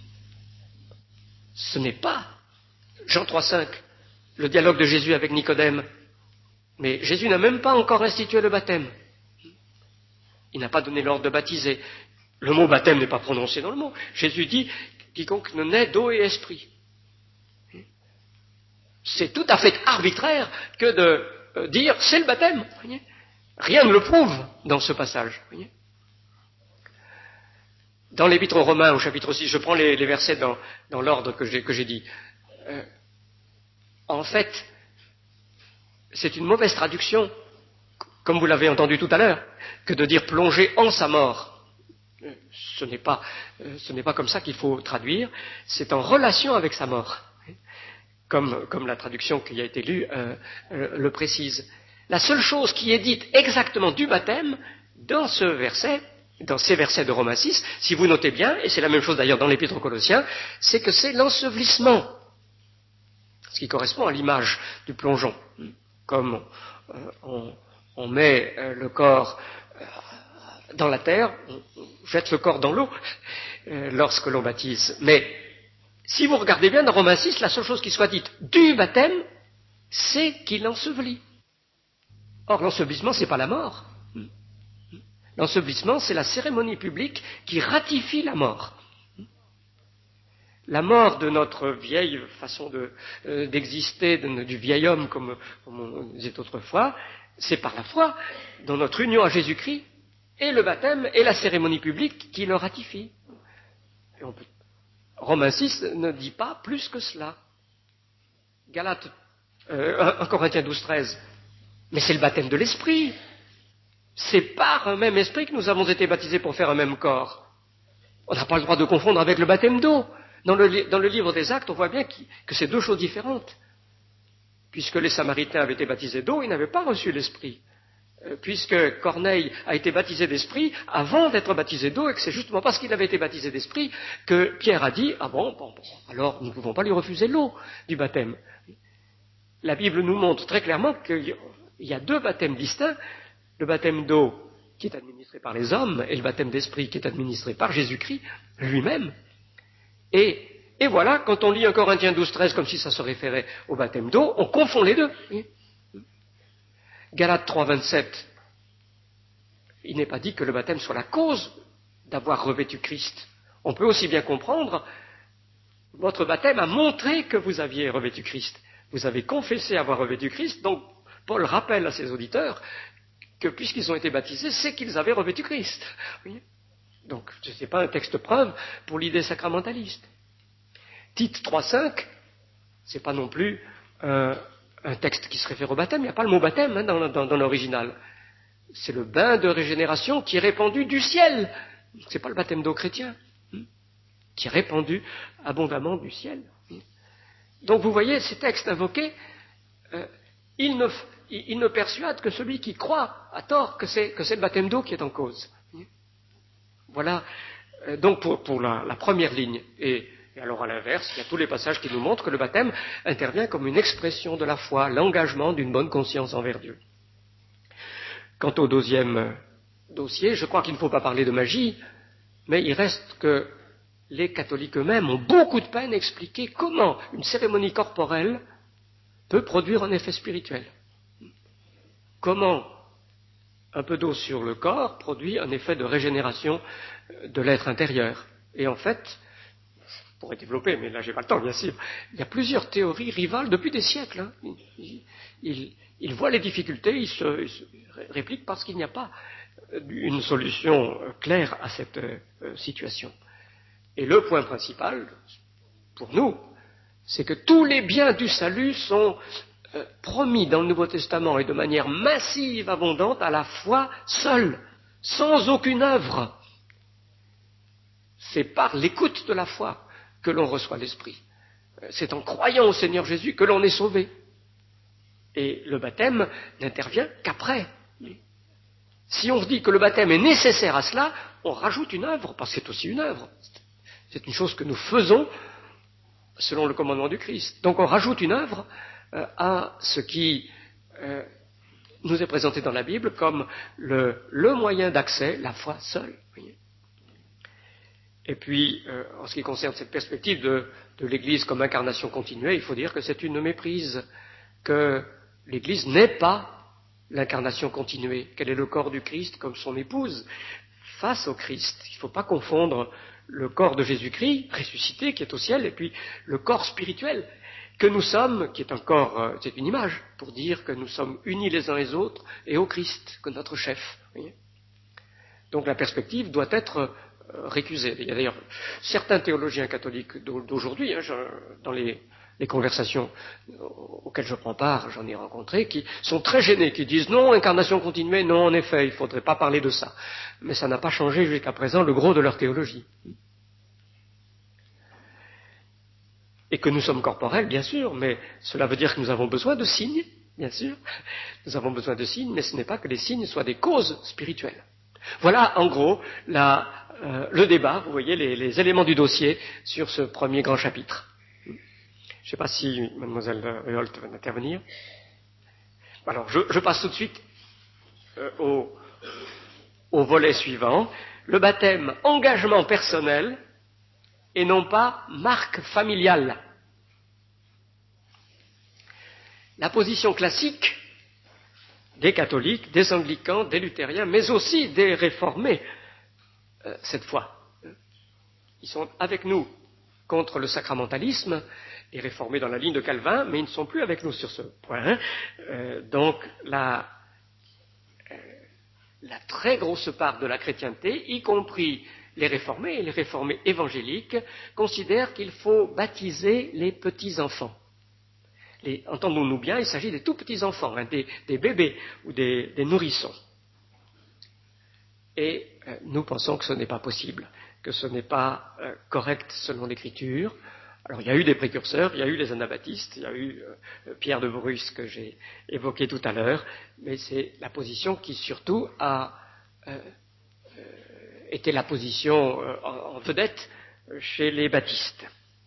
Ce n'est pas Jean trois cinq, le dialogue de Jésus avec Nicodème. Mais Jésus n'a même pas encore institué le baptême. Il n'a pas donné l'ordre de baptiser. Le mot baptême n'est pas prononcé dans le mot. Jésus dit « quiconque ne naît d'eau et esprit ». C'est tout à fait arbitraire que de euh, dire « c'est le baptême ». Rien ne le prouve dans ce passage. Dans l'Épître aux Romains, au chapitre six, je prends les, les versets dans, dans l'ordre que j'ai, que j'ai dit. Euh, en fait, c'est une mauvaise traduction, comme vous l'avez entendu tout à l'heure, que de dire plonger en sa mort. Ce n'est pas, ce n'est pas comme ça qu'il faut traduire, c'est en relation avec sa mort, comme, comme la traduction qui a été lue euh, euh, le précise. La seule chose qui est dite exactement du baptême, dans ce verset, dans ces versets de Romains six, si vous notez bien, et c'est la même chose d'ailleurs dans l'Épître aux Colossiens, c'est que c'est l'ensevelissement, ce qui correspond à l'image du plongeon. Comme euh, on, on met euh, le corps euh, dans la terre, on jette le corps dans l'eau euh, lorsque l'on baptise. Mais si vous regardez bien dans Romains six, la seule chose qui soit dite du baptême, c'est qu'il ensevelit. Or, l'ensevelissement, ce n'est pas la mort. L'ensevelissement, c'est la cérémonie publique qui ratifie la mort. La mort de notre vieille façon de, euh, d'exister, de, du vieil homme, comme, comme on disait autrefois, c'est par la foi dans notre union à Jésus-Christ et le baptême et la cérémonie publique qui le ratifie. Et on peut... Romains six ne dit pas plus que cela. Galates, euh, un Corinthiens douze, treize, mais c'est le baptême de l'Esprit. C'est par un même esprit que nous avons été baptisés pour faire un même corps. On n'a pas le droit de confondre avec le baptême d'eau. Dans le, dans le livre des Actes, on voit bien que c'est deux choses différentes. Puisque les Samaritains avaient été baptisés d'eau, ils n'avaient pas reçu l'Esprit. Euh, puisque Corneille a été baptisé d'Esprit avant d'être baptisé d'eau, et que c'est justement parce qu'il avait été baptisé d'Esprit que Pierre a dit « Ah bon, bon, bon, alors nous ne pouvons pas lui refuser l'eau du baptême ». La Bible nous montre très clairement qu'il y a deux baptêmes distincts, le baptême d'eau qui est administré par les hommes et le baptême d'Esprit qui est administré par Jésus-Christ lui-même. Et, et voilà, quand on lit un Corinthiens douze, treize comme si ça se référait au baptême d'eau, on confond les deux. Galates trois, vingt-sept, il n'est pas dit que le baptême soit la cause d'avoir revêtu Christ. On peut aussi bien comprendre, votre baptême a montré que vous aviez revêtu Christ. Vous avez confessé avoir revêtu Christ, donc Paul rappelle à ses auditeurs que puisqu'ils ont été baptisés, c'est qu'ils avaient revêtu Christ. Oui. Donc, ce n'est pas un texte preuve pour l'idée sacramentaliste. Tite trois, cinq, ce n'est pas non plus euh, un texte qui se réfère au baptême, il n'y a pas le mot baptême hein, dans, dans, dans l'original. C'est le bain de régénération qui est répandu du ciel. Ce n'est pas le baptême d'eau chrétien, hein, qui est répandu abondamment du ciel. Hein. Donc vous voyez, ces textes invoqués, euh, ils, ne, ils ne persuadent que celui qui croit à tort que c'est, que c'est le baptême d'eau qui est en cause. Voilà, euh, donc pour, pour la, la première ligne. Et, et alors à l'inverse, il y a tous les passages qui nous montrent que le baptême intervient comme une expression de la foi, l'engagement d'une bonne conscience envers Dieu. Quant au deuxième dossier, je crois qu'il ne faut pas parler de magie, mais il reste que les catholiques eux-mêmes ont beaucoup de peine à expliquer comment une cérémonie corporelle peut produire un effet spirituel. Comment un peu d'eau sur le corps produit un effet de régénération de l'être intérieur. Et en fait, pourrait développer, mais là j'ai pas le temps, bien sûr. Il y a plusieurs théories rivales depuis des siècles. Hein. Ils, ils, ils voient les difficultés, ils se, ils se répliquent parce qu'il n'y a pas une solution claire à cette euh, situation. Et le point principal, pour nous, c'est que tous les biens du salut sont euh, promis dans le Nouveau Testament et de manière massive, abondante, à la foi seule, sans aucune œuvre. C'est par l'écoute de la foi que l'on reçoit l'Esprit. C'est en croyant au Seigneur Jésus que l'on est sauvé. Et le baptême n'intervient qu'après. Si on dit que le baptême est nécessaire à cela, on rajoute une œuvre, parce que c'est aussi une œuvre. C'est une chose que nous faisons selon le commandement du Christ. Donc on rajoute une œuvre euh, à ce qui euh, nous est présenté dans la Bible comme le, le moyen d'accès, la foi seule. Voyez. Et puis, euh, en ce qui concerne cette perspective de, de l'Église comme incarnation continuée, il faut dire que c'est une méprise, que l'Église n'est pas l'incarnation continuée, qu'elle est le corps du Christ comme son épouse face au Christ. Il ne faut pas confondre le corps de Jésus-Christ, ressuscité, qui est au ciel, et puis le corps spirituel que nous sommes, qui est un corps, euh, c'est une image, pour dire que nous sommes unis les uns les autres, et au Christ, que notre chef. Voyez. Donc la perspective doit être récusé. Il y a d'ailleurs certains théologiens catholiques d'aujourd'hui, hein, je, dans les, les conversations auxquelles je prends part, j'en ai rencontré, qui sont très gênés, qui disent non, incarnation continuée, non, en effet, il ne faudrait pas parler de ça. Mais ça n'a pas changé jusqu'à présent le gros de leur théologie. Et que nous sommes corporels, bien sûr, mais cela veut dire que nous avons besoin de signes, bien sûr. Nous avons besoin de signes, mais ce n'est pas que les signes soient des causes spirituelles. Voilà, en gros, la, euh, le débat, vous voyez, les, les éléments du dossier sur ce premier grand chapitre. Je ne sais pas si mademoiselle Réolt va intervenir. Alors, je, je passe tout de suite euh, au, au volet suivant. Le baptême, engagement personnel et non pas marque familiale. La position classique des catholiques, des anglicans, des luthériens, mais aussi des réformés, euh, cette fois. Ils sont avec nous contre le sacramentalisme, et réformés dans la ligne de Calvin, mais ils ne sont plus avec nous sur ce point. Euh, donc, la, euh, la très grosse part de la chrétienté, y compris les réformés et les réformés évangéliques, considèrent qu'il faut baptiser les petits-enfants. Entendons-nous bien, il s'agit des tout petits enfants, hein, des, des bébés ou des, des nourrissons. Et euh, nous pensons que ce n'est pas possible, que ce n'est pas euh, correct selon l'Écriture. Alors il y a eu des précurseurs, il y a eu les anabaptistes, il y a eu euh, Pierre de Bruce que j'ai évoqué tout à l'heure, mais c'est la position qui surtout a euh, euh, été la position euh, en, en vedette chez les baptistes.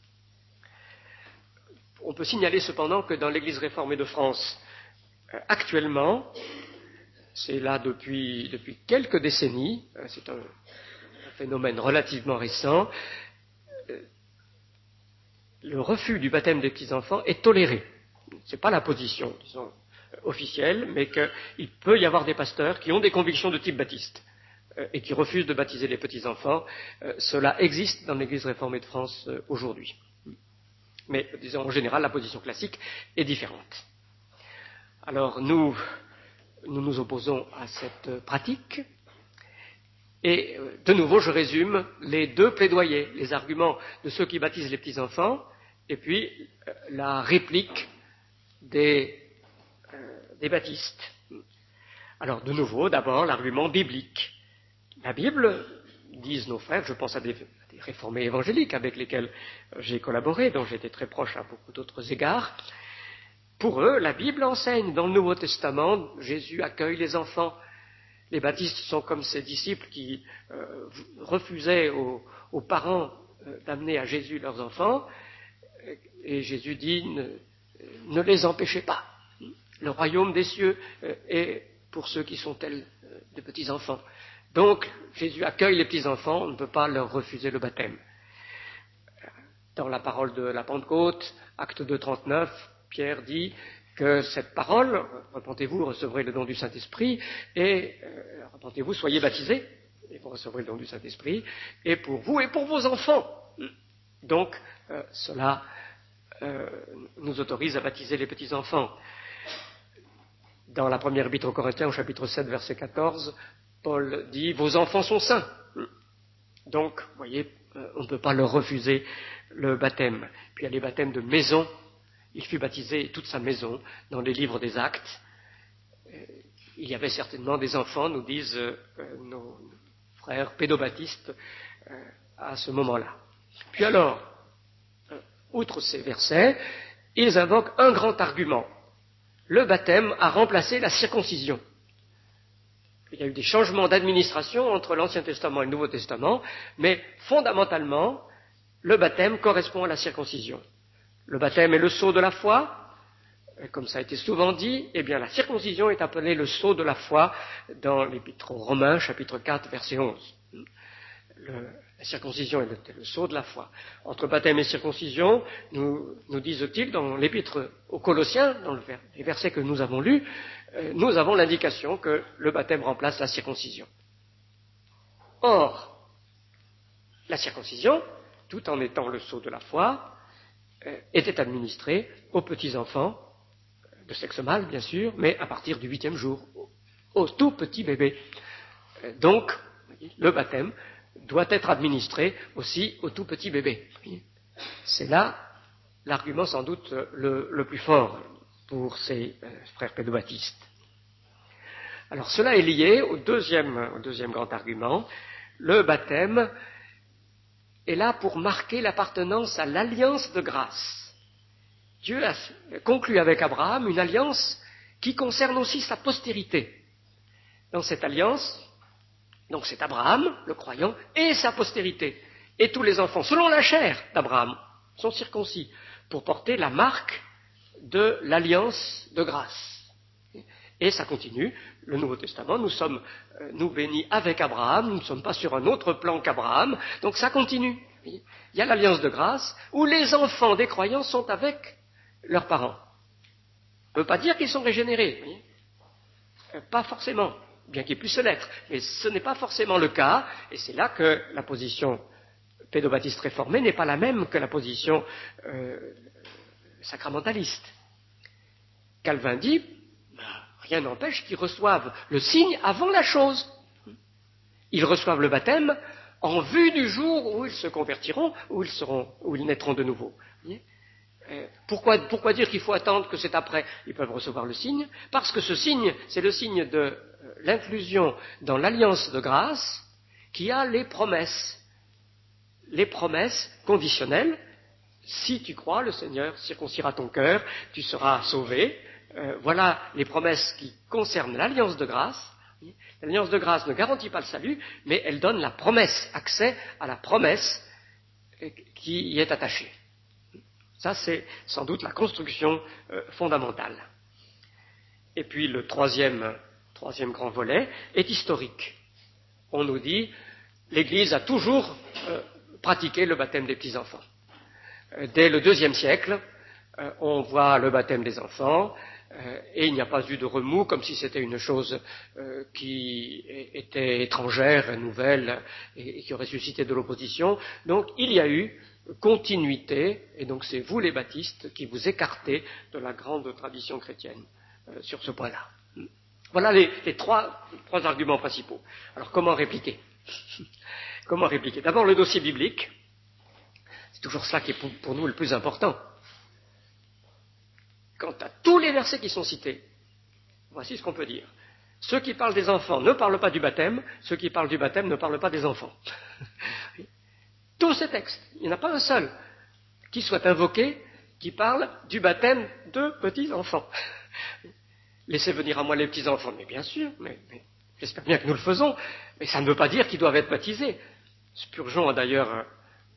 On peut signaler cependant que dans l'Église réformée de France, euh, actuellement, c'est là depuis, depuis quelques décennies, euh, c'est un, un phénomène relativement récent, euh, le refus du baptême des petits-enfants est toléré. Ce n'est pas la position, disons, officielle, mais qu'il peut y avoir des pasteurs qui ont des convictions de type baptiste euh, et qui refusent de baptiser les petits-enfants. Euh, cela existe dans l'Église réformée de France euh, aujourd'hui. Mais, disons, en général, la position classique est différente. Alors, nous, nous nous opposons à cette pratique. Et, de nouveau, je résume les deux plaidoyers, les arguments de ceux qui baptisent les petits-enfants, et puis euh, la réplique des, euh, des baptistes. Alors, de nouveau, d'abord, l'argument biblique. La Bible, disent nos frères, je pense à des, à des réformés évangéliques avec lesquels j'ai collaboré, dont j'ai été très proche à beaucoup d'autres égards. Pour eux, la Bible enseigne. Dans le Nouveau Testament, Jésus accueille les enfants. Les baptistes sont comme ces disciples qui euh, refusaient aux, aux parents euh, d'amener à Jésus leurs enfants. Et Jésus dit, ne, ne les empêchez pas. Le royaume des cieux euh, est pour ceux qui sont tels euh, de petits enfants. Donc, Jésus accueille les petits-enfants, on ne peut pas leur refuser le baptême. Dans la parole de la Pentecôte, acte deux, trente-neuf, Pierre dit que cette parole, repentez-vous, recevrez le don du Saint-Esprit, et euh, repentez-vous, soyez baptisés, et vous recevrez le don du Saint-Esprit, et pour vous et pour vos enfants. Donc, euh, cela euh, nous autorise à baptiser les petits-enfants. Dans la première épître aux Corinthiens, au chapitre sept, verset quatorze, Paul dit « Vos enfants sont saints ». Donc, vous voyez, euh, on ne peut pas leur refuser le baptême. Puis il y a les baptêmes de maison. Il fut baptisé toute sa maison dans les livres des Actes. Euh, il y avait certainement des enfants, nous disent euh, nos frères pédobaptistes, euh, à ce moment-là. Puis alors, euh, outre ces versets, ils invoquent un grand argument. Le baptême a remplacé la circoncision. Il y a eu des changements d'administration entre l'Ancien Testament et le Nouveau Testament, mais fondamentalement, le baptême correspond à la circoncision. Le baptême est le sceau de la foi, et comme ça a été souvent dit, eh bien la circoncision est appelée le sceau de la foi dans l'Épître aux Romains, chapitre quatre, verset onze. Le, la circoncision est le, le sceau de la foi. Entre baptême et circoncision, nous, nous disent-ils dans l'Épître aux Colossiens, dans le, les versets que nous avons lus, euh, nous avons l'indication que le baptême remplace la circoncision. Or, la circoncision, tout en étant le sceau de la foi, euh, était administrée aux petits-enfants, de sexe mâle bien sûr, mais à partir du huitième jour, aux tout petits bébés. Euh, donc, le baptême doit être administré aussi aux tout petits bébés. C'est là l'argument sans doute le, le plus fort pour ces euh, frères pédobaptistes. Alors cela est lié au deuxième, au deuxième grand argument. Le baptême est là pour marquer l'appartenance à l'alliance de grâce. Dieu a conclu avec Abraham une alliance qui concerne aussi sa postérité. Dans cette alliance, donc c'est Abraham, le croyant, et sa postérité. Et tous les enfants, selon la chair d'Abraham, sont circoncis pour porter la marque de l'alliance de grâce. Et ça continue. Le Nouveau Testament, nous sommes, euh, nous bénis avec Abraham, nous ne sommes pas sur un autre plan qu'Abraham, donc ça continue. Il y a l'alliance de grâce où les enfants des croyants sont avec leurs parents. Ça ne veut pas dire qu'ils sont régénérés. Euh, pas forcément. Bien qu'ils puissent l'être, mais ce n'est pas forcément le cas, et c'est là que la position pédobaptiste réformée n'est pas la même que la position euh, sacramentaliste. Calvin dit, rien n'empêche qu'ils reçoivent le signe avant la chose. Ils reçoivent le baptême en vue du jour où ils se convertiront, où ils, seront, où ils naîtront de nouveau. Pourquoi, pourquoi dire qu'il faut attendre que c'est après? Ils peuvent recevoir le signe, parce que ce signe, c'est le signe de l'inclusion dans l'alliance de grâce qui a les promesses, les promesses conditionnelles. Si tu crois, le Seigneur circoncira ton cœur, tu seras sauvé. Euh, voilà les promesses qui concernent l'alliance de grâce. L'alliance de grâce ne garantit pas le salut, mais elle donne la promesse, accès à la promesse qui y est attachée. Ça, c'est sans doute la construction euh, fondamentale. Et puis le troisième, troisième grand volet est historique. On nous dit, l'Église a toujours euh, pratiqué le baptême des petits-enfants. Euh, dès le deuxième siècle, euh, on voit le baptême des enfants, euh, et il n'y a pas eu de remous, comme si c'était une chose euh, qui était étrangère, nouvelle, et, et qui aurait suscité de l'opposition. Donc il y a eu continuité, et donc c'est vous les baptistes qui vous écartez de la grande tradition chrétienne euh, sur ce point-là. Voilà les, les trois, trois arguments principaux. Alors comment répliquer? Comment répliquer? D'abord le dossier biblique, c'est toujours cela qui est pour, pour nous le plus important. Quant à tous les versets qui sont cités, voici ce qu'on peut dire. Ceux qui parlent des enfants ne parlent pas du baptême, ceux qui parlent du baptême ne parlent pas des enfants. Tous ces textes, il n'y en a pas un seul qui soit invoqué, qui parle du baptême de petits-enfants. Laissez venir à moi les petits-enfants, mais bien sûr, mais, mais j'espère bien que nous le faisons, mais ça ne veut pas dire qu'ils doivent être baptisés. Spurgeon a d'ailleurs euh,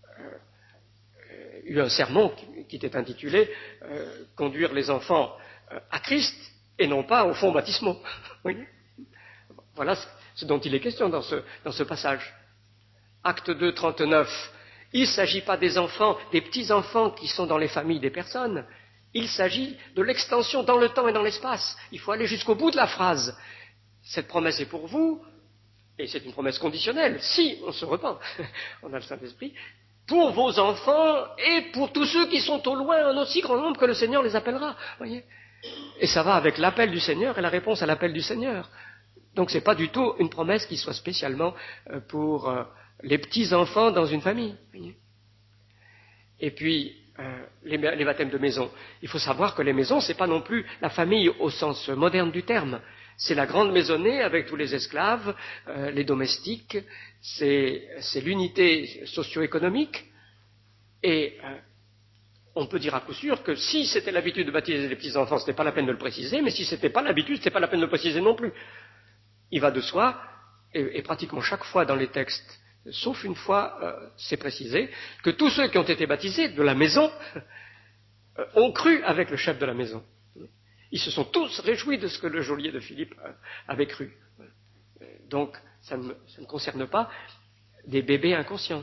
euh, eu un sermon qui, qui était intitulé euh, « Conduire les enfants euh, à Christ et non pas aux fonds baptismaux ». Voilà ce dont il est question dans ce, dans ce passage. Acte deux, trente-neuf. Il ne s'agit pas des enfants, des petits-enfants qui sont dans les familles des personnes. Il s'agit de l'extension dans le temps et dans l'espace. Il faut aller jusqu'au bout de la phrase. Cette promesse est pour vous, et c'est une promesse conditionnelle, si on se repent, on a le Saint-Esprit, pour vos enfants et pour tous ceux qui sont au loin, en aussi grand nombre que le Seigneur les appellera. Voyez ? Et ça va avec l'appel du Seigneur et la réponse à l'appel du Seigneur. Donc ce n'est pas du tout une promesse qui soit spécialement pour les petits-enfants dans une famille. Voyez ? Et puis, euh, les, les baptêmes de maison. Il faut savoir que les maisons, ce n'est pas non plus la famille au sens moderne du terme. C'est la grande maisonnée avec tous les esclaves, euh, les domestiques, c'est, c'est l'unité socio-économique. Et euh, on peut dire à coup sûr que si c'était l'habitude de baptiser les petits-enfants, ce n'était pas la peine de le préciser, mais si ce n'était pas l'habitude, ce n'était pas la peine de le préciser non plus. Il va de soi, et, et pratiquement chaque fois dans les textes, sauf une fois, euh, c'est précisé, que tous ceux qui ont été baptisés de la maison euh, ont cru avec le chef de la maison. Ils se sont tous réjouis de ce que le geôlier de Philippe euh, avait cru. Donc, ça ne, ça ne concerne pas des bébés inconscients.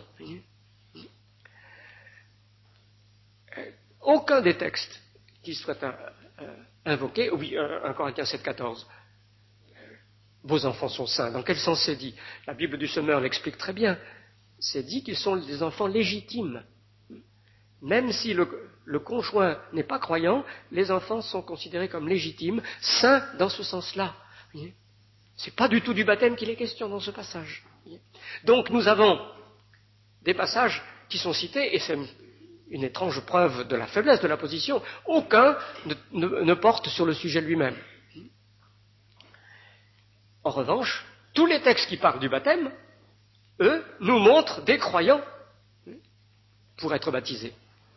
Euh, aucun des textes qui soient euh, euh, invoqués, oui, euh, un Corinthiens sept, quatorze, vos enfants sont saints. Dans quel sens c'est dit ? La Bible du Semeur l'explique très bien. C'est dit qu'ils sont des enfants légitimes. Même si le, le conjoint n'est pas croyant, les enfants sont considérés comme légitimes, saints dans ce sens-là. C'est pas du tout du baptême qu'il est question dans ce passage. Donc nous avons des passages qui sont cités, et c'est une étrange preuve de la faiblesse de la position. Aucun ne, ne, ne porte sur le sujet lui-même. En revanche, tous les textes qui parlent du baptême, eux, nous montrent des croyants pour être baptisés.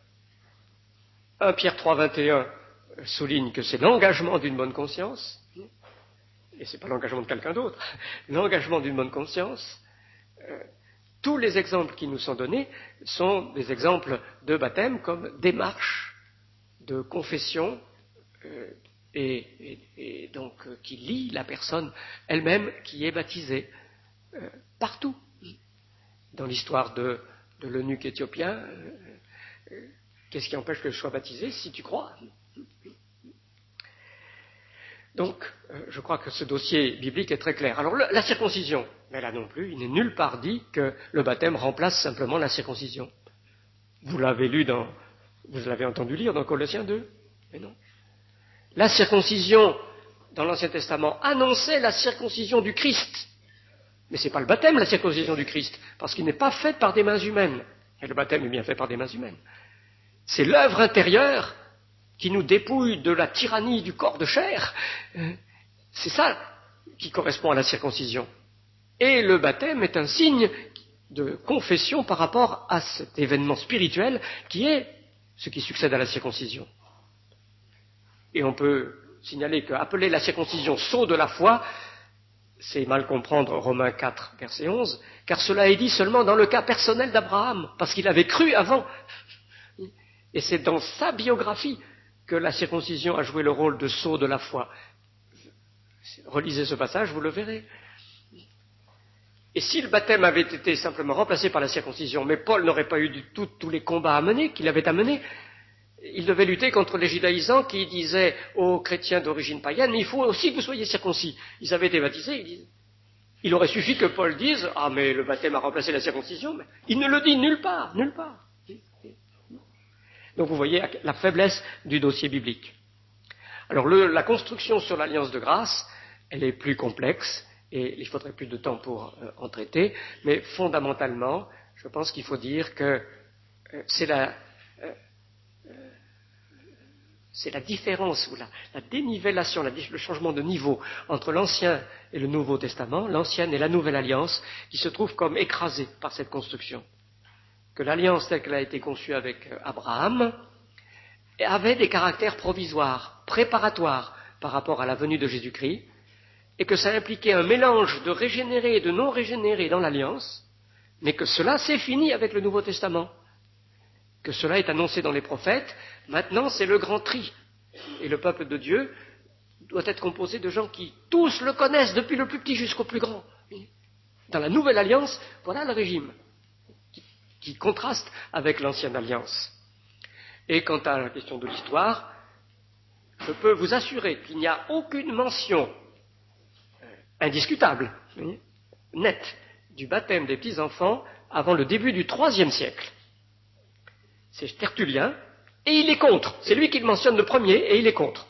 un Pierre trois, vingt et un souligne que c'est l'engagement d'une bonne conscience, et ce n'est pas l'engagement de quelqu'un d'autre, l'engagement d'une bonne conscience. Euh, tous les exemples qui nous sont donnés sont des exemples de baptême comme démarche de confession, euh, Et, et, et donc euh, qui lie la personne elle-même qui est baptisée euh, partout. Dans l'histoire de, de l'eunuque éthiopien, euh, euh, qu'est-ce qui empêche que je sois baptisé si tu crois ? Donc, euh, je crois que ce dossier biblique est très clair. Alors, le, la circoncision, mais là non plus, il n'est nulle part dit que le baptême remplace simplement la circoncision. Vous l'avez lu dans, vous l'avez entendu lire dans Colossiens deux, mais non. La circoncision, dans l'Ancien Testament, annonçait la circoncision du Christ. Mais ce n'est pas le baptême, la circoncision du Christ, parce qu'il n'est pas fait par des mains humaines. Et le baptême est bien fait par des mains humaines. C'est l'œuvre intérieure qui nous dépouille de la tyrannie du corps de chair. C'est ça qui correspond à la circoncision. Et le baptême est un signe de confession par rapport à cet événement spirituel qui est ce qui succède à la circoncision. Et on peut signaler qu'appeler la circoncision sceau de la foi, c'est mal comprendre Romains quatre, verset onze, car cela est dit seulement dans le cas personnel d'Abraham, parce qu'il avait cru avant. Et c'est dans sa biographie que la circoncision a joué le rôle de sceau de la foi. Relisez ce passage, vous le verrez. Et si le baptême avait été simplement remplacé par la circoncision, mais Paul n'aurait pas eu du tout tous les combats à mener, qu'il avait à mener, il devait lutter contre les judaïsants qui disaient aux chrétiens d'origine païenne, mais il faut aussi que vous soyez circoncis. Ils avaient été baptisés, ils disaient. Il aurait suffi que Paul dise, ah mais le baptême a remplacé la circoncision, mais il ne le dit nulle part, nulle part. Donc vous voyez la faiblesse du dossier biblique. Alors le, la construction sur l'alliance de grâce, elle est plus complexe, et il faudrait plus de temps pour euh, en traiter, mais fondamentalement, je pense qu'il faut dire que euh, c'est la... Euh, C'est la différence ou la, la dénivellation, la, le changement de niveau entre l'Ancien et le Nouveau Testament, l'Ancienne et la Nouvelle Alliance, qui se trouvent comme écrasés par cette construction. Que l'Alliance telle qu'elle a été conçue avec Abraham avait des caractères provisoires, préparatoires par rapport à la venue de Jésus-Christ, et que ça impliquait un mélange de régénérés et de non régénérés dans l'Alliance, mais que cela s'est fini avec le Nouveau Testament. Que cela est annoncé dans les prophètes, maintenant c'est le grand tri. Et le peuple de Dieu doit être composé de gens qui tous le connaissent, depuis le plus petit jusqu'au plus grand. Dans la nouvelle alliance, voilà le régime qui, qui contraste avec l'ancienne alliance. Et quant à la question de l'histoire, je peux vous assurer qu'il n'y a aucune mention indiscutable, nette, du baptême des petits-enfants avant le début du troisième siècle. c'est Tertullien, et il est contre. C'est lui qui le mentionne le premier, et il est contre.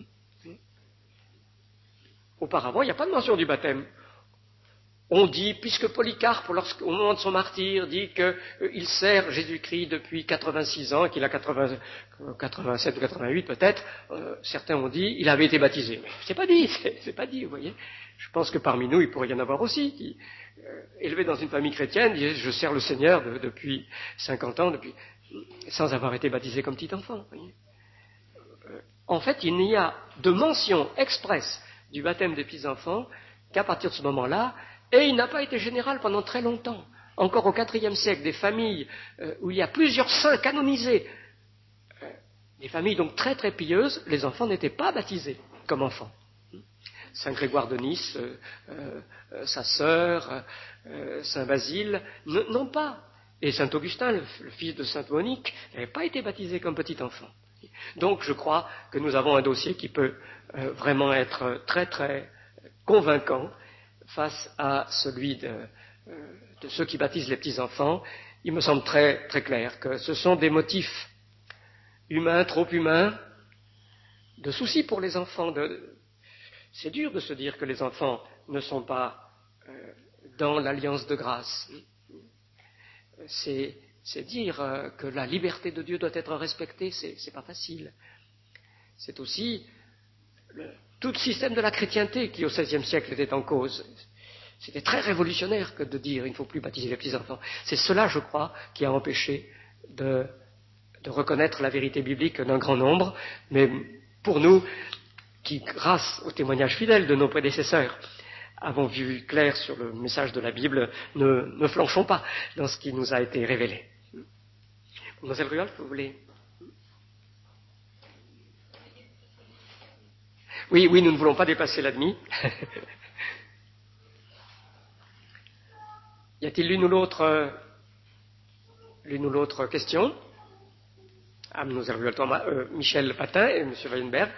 Auparavant, il n'y a pas de mention du baptême. On dit, puisque Polycarpe, au moment de son martyre, dit qu'il euh, sert Jésus-Christ depuis quatre-vingt-six ans, qu'il a quatre-vingts, quatre-vingt-sept ou quatre-vingt-huit peut-être, euh, certains ont dit, il avait été baptisé. Mais c'est pas dit, c'est, c'est pas dit, vous voyez. Je pense que parmi nous, il pourrait y en avoir aussi, qui, euh, élevé dans une famille chrétienne, disait, je sers le Seigneur de, depuis cinquante ans, depuis, sans avoir été baptisé comme petit enfant, vous voyez. Euh, en fait, il n'y a de mention expresse du baptême des petits-enfants qu'à partir de ce moment-là. Et il n'a pas été général pendant très longtemps. Encore au quatrième siècle, des familles euh, où il y a plusieurs saints canonisés, euh, des familles donc très très pieuses, les enfants n'étaient pas baptisés comme enfants. Saint Grégoire de Nice, euh, euh, sa sœur, euh, Saint Basile, n- non pas. Et Saint Augustin, le, le fils de Sainte Monique, n'avait pas été baptisé comme petit enfant. Donc je crois que nous avons un dossier qui peut euh, vraiment être très très convaincant face à celui de, euh, de ceux qui baptisent les petits-enfants. Il me semble très, très clair que ce sont des motifs humains, trop humains, de souci pour les enfants. De... C'est dur de se dire que les enfants ne sont pas euh, dans l'alliance de grâce. C'est, c'est dire euh, que la liberté de Dieu doit être respectée, c'est, c'est pas facile. C'est aussi le, tout le système de la chrétienté qui, au seizième siècle, était en cause. C'était très révolutionnaire que de dire il ne faut plus baptiser les petits-enfants. C'est cela, je crois, qui a empêché de, de reconnaître la vérité biblique d'un grand nombre. Mais pour nous, qui, grâce au témoignage fidèle de nos prédécesseurs, avons vu clair sur le message de la Bible, ne, ne flanchons pas dans ce qui nous a été révélé. Mademoiselle Ruold, vous voulez... Oui, oui, nous ne voulons pas dépasser la demi. Y a-t-il l'une ou l'autre, euh, l'une ou l'autre question? Ah, nous avons le temps, euh, Michel Patin et M. Weinberg.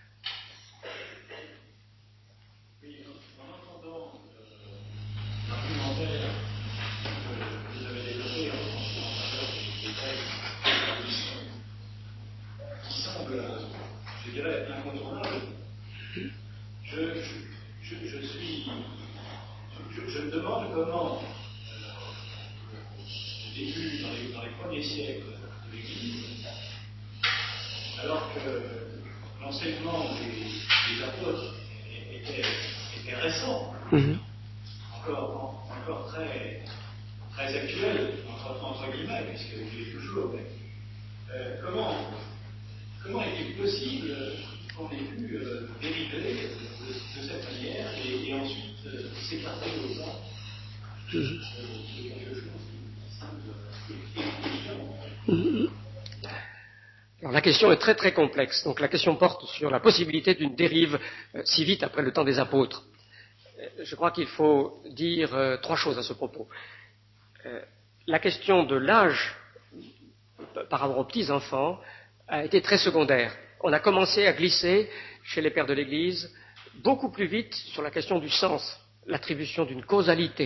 Oui, en entendant euh, l'argumentaire que vous avez développé en faveur des textes qui semblent, je dirais, incontournables, je, je, je, je suis. Je, je me demande comment, euh, au début, dans les, dans les premiers siècles de l'Église, alors que l'enseignement des, des apôtres était, était récent, mm-hmm. encore, encore très, très actuel, entre, entre guillemets, puisqu'il est toujours, mais euh, comment, comment est-il possible qu'on ait pu euh, dériver de, de, de cette manière et, et ensuite euh, s'écarter aux gens de, de quelque chose qui semble évident. Mm-hmm. Alors la question est très très complexe. Donc la question porte sur la possibilité d'une dérive euh, si vite après le temps des apôtres. Euh, je crois qu'il faut dire euh, trois choses à ce propos. Euh, la question de l'âge par rapport aux petits-enfants a été très secondaire. On a commencé à glisser chez les pères de l'Église beaucoup plus vite sur la question du sens, l'attribution d'une causalité.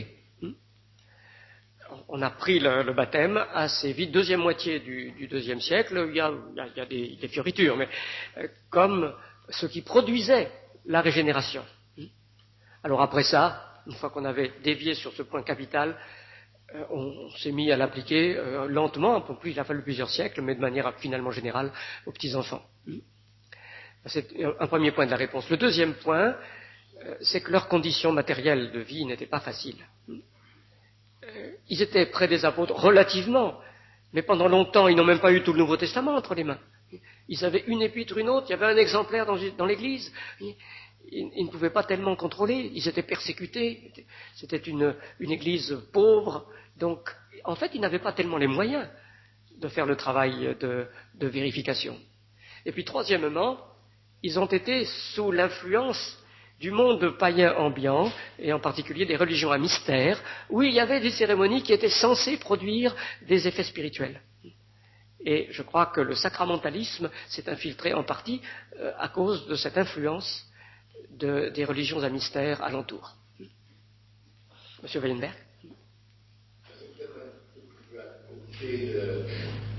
On a pris le, le baptême assez vite, deuxième moitié du, du deuxième siècle, il y a, il y a, il y a des, des fioritures, mais euh, comme ce qui produisait la régénération. Alors après ça, une fois qu'on avait dévié sur ce point capital, euh, on, on s'est mis à l'appliquer euh, lentement, plus il a fallu plusieurs siècles, mais de manière finalement générale aux petits-enfants. C'est un premier point de la réponse. Le deuxième point, euh, c'est que leurs conditions matérielles de vie n'étaient pas faciles. Ils étaient près des apôtres relativement, mais pendant longtemps, ils n'ont même pas eu tout le Nouveau Testament entre les mains. Ils avaient une épître, une autre, il y avait un exemplaire dans, dans l'Église. Ils, ils ne pouvaient pas tellement contrôler, ils étaient persécutés. C'était une, une Église pauvre, donc en fait, ils n'avaient pas tellement les moyens de faire le travail de, de vérification. Et puis troisièmement, ils ont été sous l'influence du monde païen ambiant, et en particulier des religions à mystère, où il y avait des cérémonies qui étaient censées produire des effets spirituels. Et je crois que le sacramentalisme s'est infiltré en partie euh, à cause de cette influence de, des religions à mystère alentour. Monsieur Weinberg. C'est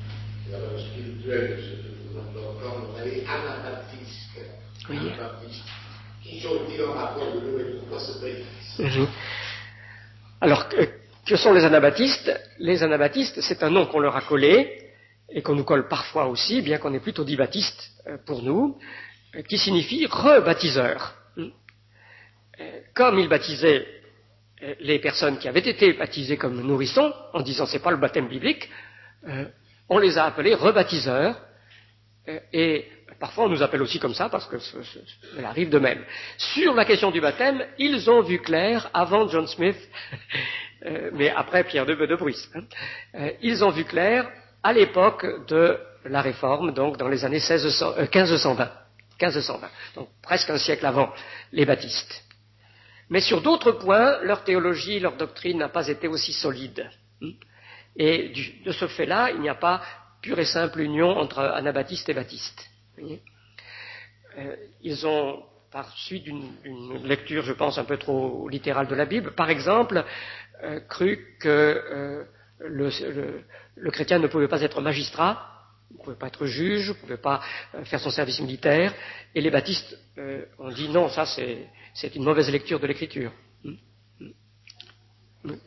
la valeur spirituelle, je vous encore, vous avez anabaptistes, oui. anabaptistes, qui sont-ils en rapport de l'eau et pourquoi ce préfixe? Mmh. Alors, que, que sont les anabaptistes? Les anabaptistes, c'est un nom qu'on leur a collé, et qu'on nous colle parfois aussi, bien qu'on est plutôt dit baptiste pour nous, qui signifie rebaptiseur. Comme ils baptisaient les personnes qui avaient été baptisées comme nourrissons, en disant c'est pas le baptême biblique, on les a appelés rebaptiseurs, et parfois on nous appelle aussi comme ça parce que ça arrive de même. Sur la question du baptême, ils ont vu clair avant John Smith, mais après Pierre de Bruys. Ils ont vu clair à l'époque de la Réforme, donc dans les années seize cents, euh, quinze cent vingt, quinze cent vingt, donc presque un siècle avant les baptistes. Mais sur d'autres points, leur théologie, leur doctrine n'a pas été aussi solide. Et du, de ce fait-là, il n'y a pas pure et simple union entre anabaptistes et baptistes. Euh, ils ont, par suite d'une, d'une lecture, je pense, un peu trop littérale de la Bible, par exemple, euh, cru que euh, le, le, le chrétien ne pouvait pas être magistrat, ne pouvait pas être juge, ne pouvait pas euh, faire son service militaire, et les baptistes euh, ont dit non, ça c'est, c'est une mauvaise lecture de l'Écriture. Hum, hum, hum.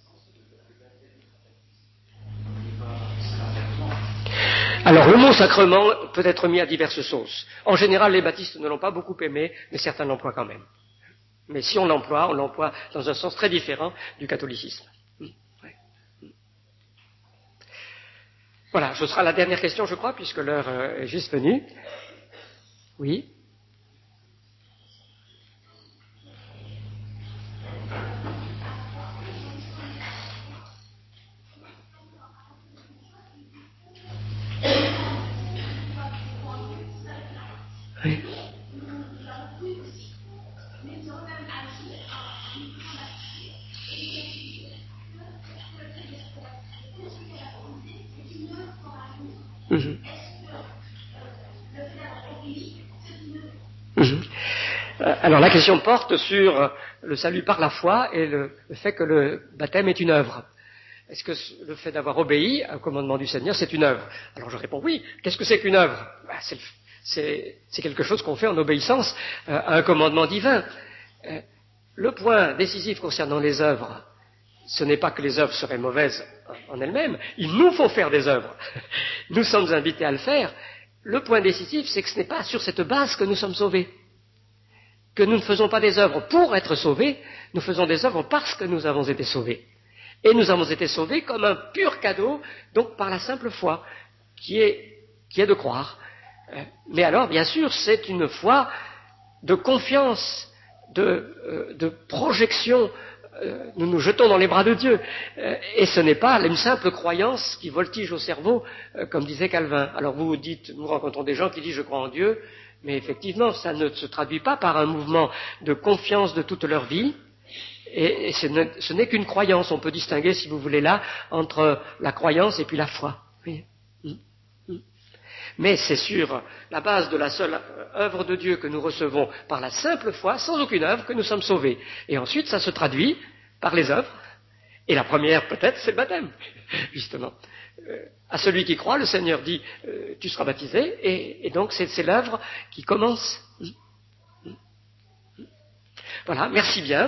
Alors le mot sacrement peut être mis à diverses sauces. En général, les baptistes ne l'ont pas beaucoup aimé, mais certains l'emploient quand même. Mais si on l'emploie, on l'emploie dans un sens très différent du catholicisme. Voilà, ce sera la dernière question, je crois, puisque l'heure est juste venue. Oui. Oui. Mmh. Mmh. Alors la question porte sur le salut par la foi et le, le fait que le baptême est une œuvre. Est-ce que le fait d'avoir obéi au commandement du Seigneur, c'est une œuvre? Alors je réponds oui. Qu'est-ce que c'est qu'une œuvre? Ben, c'est, c'est, c'est quelque chose qu'on fait en obéissance euh, à un commandement divin. Euh, le point décisif concernant les œuvres, ce n'est pas que les œuvres seraient mauvaises en elles-mêmes. Il nous faut faire des œuvres. Nous sommes invités à le faire. Le point décisif, c'est que ce n'est pas sur cette base que nous sommes sauvés. Que nous ne faisons pas des œuvres pour être sauvés, nous faisons des œuvres parce que nous avons été sauvés. Et nous avons été sauvés comme un pur cadeau, donc par la simple foi, qui est, qui est de croire. Mais alors, bien sûr, c'est une foi de confiance, de, euh, de projection. Euh, nous nous jetons dans les bras de Dieu. Euh, et ce n'est pas une simple croyance qui voltige au cerveau, euh, comme disait Calvin. Alors vous vous dites, nous rencontrons des gens qui disent je crois en Dieu, mais effectivement, ça ne se traduit pas par un mouvement de confiance de toute leur vie. Et, et ce, ne, ce n'est qu'une croyance. On peut distinguer, si vous voulez, là, entre la croyance et puis la foi. Oui. Mais c'est sur la base de la seule œuvre de Dieu que nous recevons par la simple foi, sans aucune œuvre, que nous sommes sauvés. Et ensuite, ça se traduit par les œuvres. Et la première, peut-être, c'est le baptême, justement. Euh, à celui qui croit, le Seigneur dit, euh, tu seras baptisé, et, et donc c'est, c'est l'œuvre qui commence. Voilà, merci bien.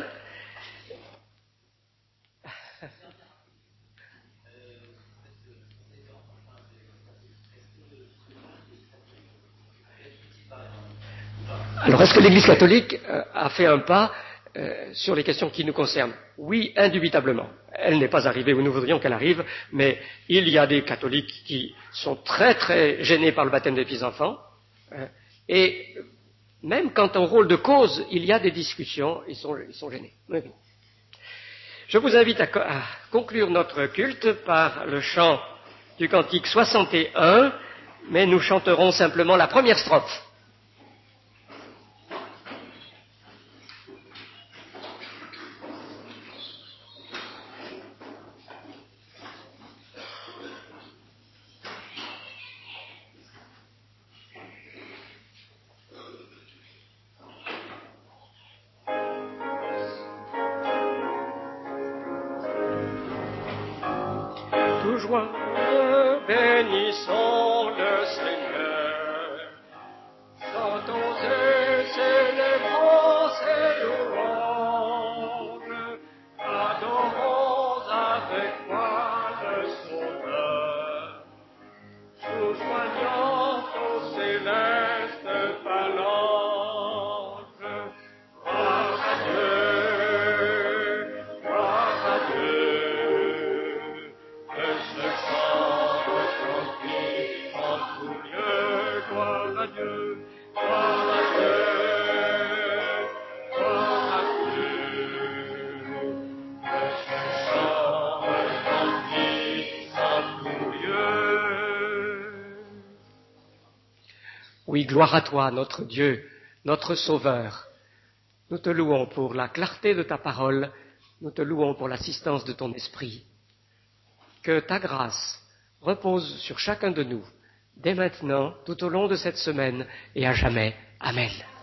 Alors, est-ce que l'Église catholique euh, a fait un pas euh, sur les questions qui nous concernent? Oui, indubitablement. Elle n'est pas arrivée où nous voudrions qu'elle arrive, mais il y a des catholiques qui sont très très gênés par le baptême des petits-enfants, euh, et même quant au rôle de cause, il y a des discussions, ils sont, ils sont gênés. Oui, oui. Je vous invite à, co- à conclure notre culte par le chant du cantique soixante et un, mais nous chanterons simplement la première strophe. Joie, bénissons le Seigneur. Chantons et célébrons ses louanges. Adorons avec foi le Sauveur. Nous joignons aux célestes phalanges. Gloire à Dieu, gloire à Dieu. Que ce chant retentit en tout lieu. Gloire à Dieu, gloire à Dieu, gloire à Dieu. Que ce chant retentit en tout lieu. Oui, gloire à toi, notre Dieu, notre Sauveur. Nous te louons pour la clarté de ta parole, nous te louons pour l'assistance de ton esprit. Que ta grâce repose sur chacun de nous, dès maintenant, tout au long de cette semaine et à jamais. Amen.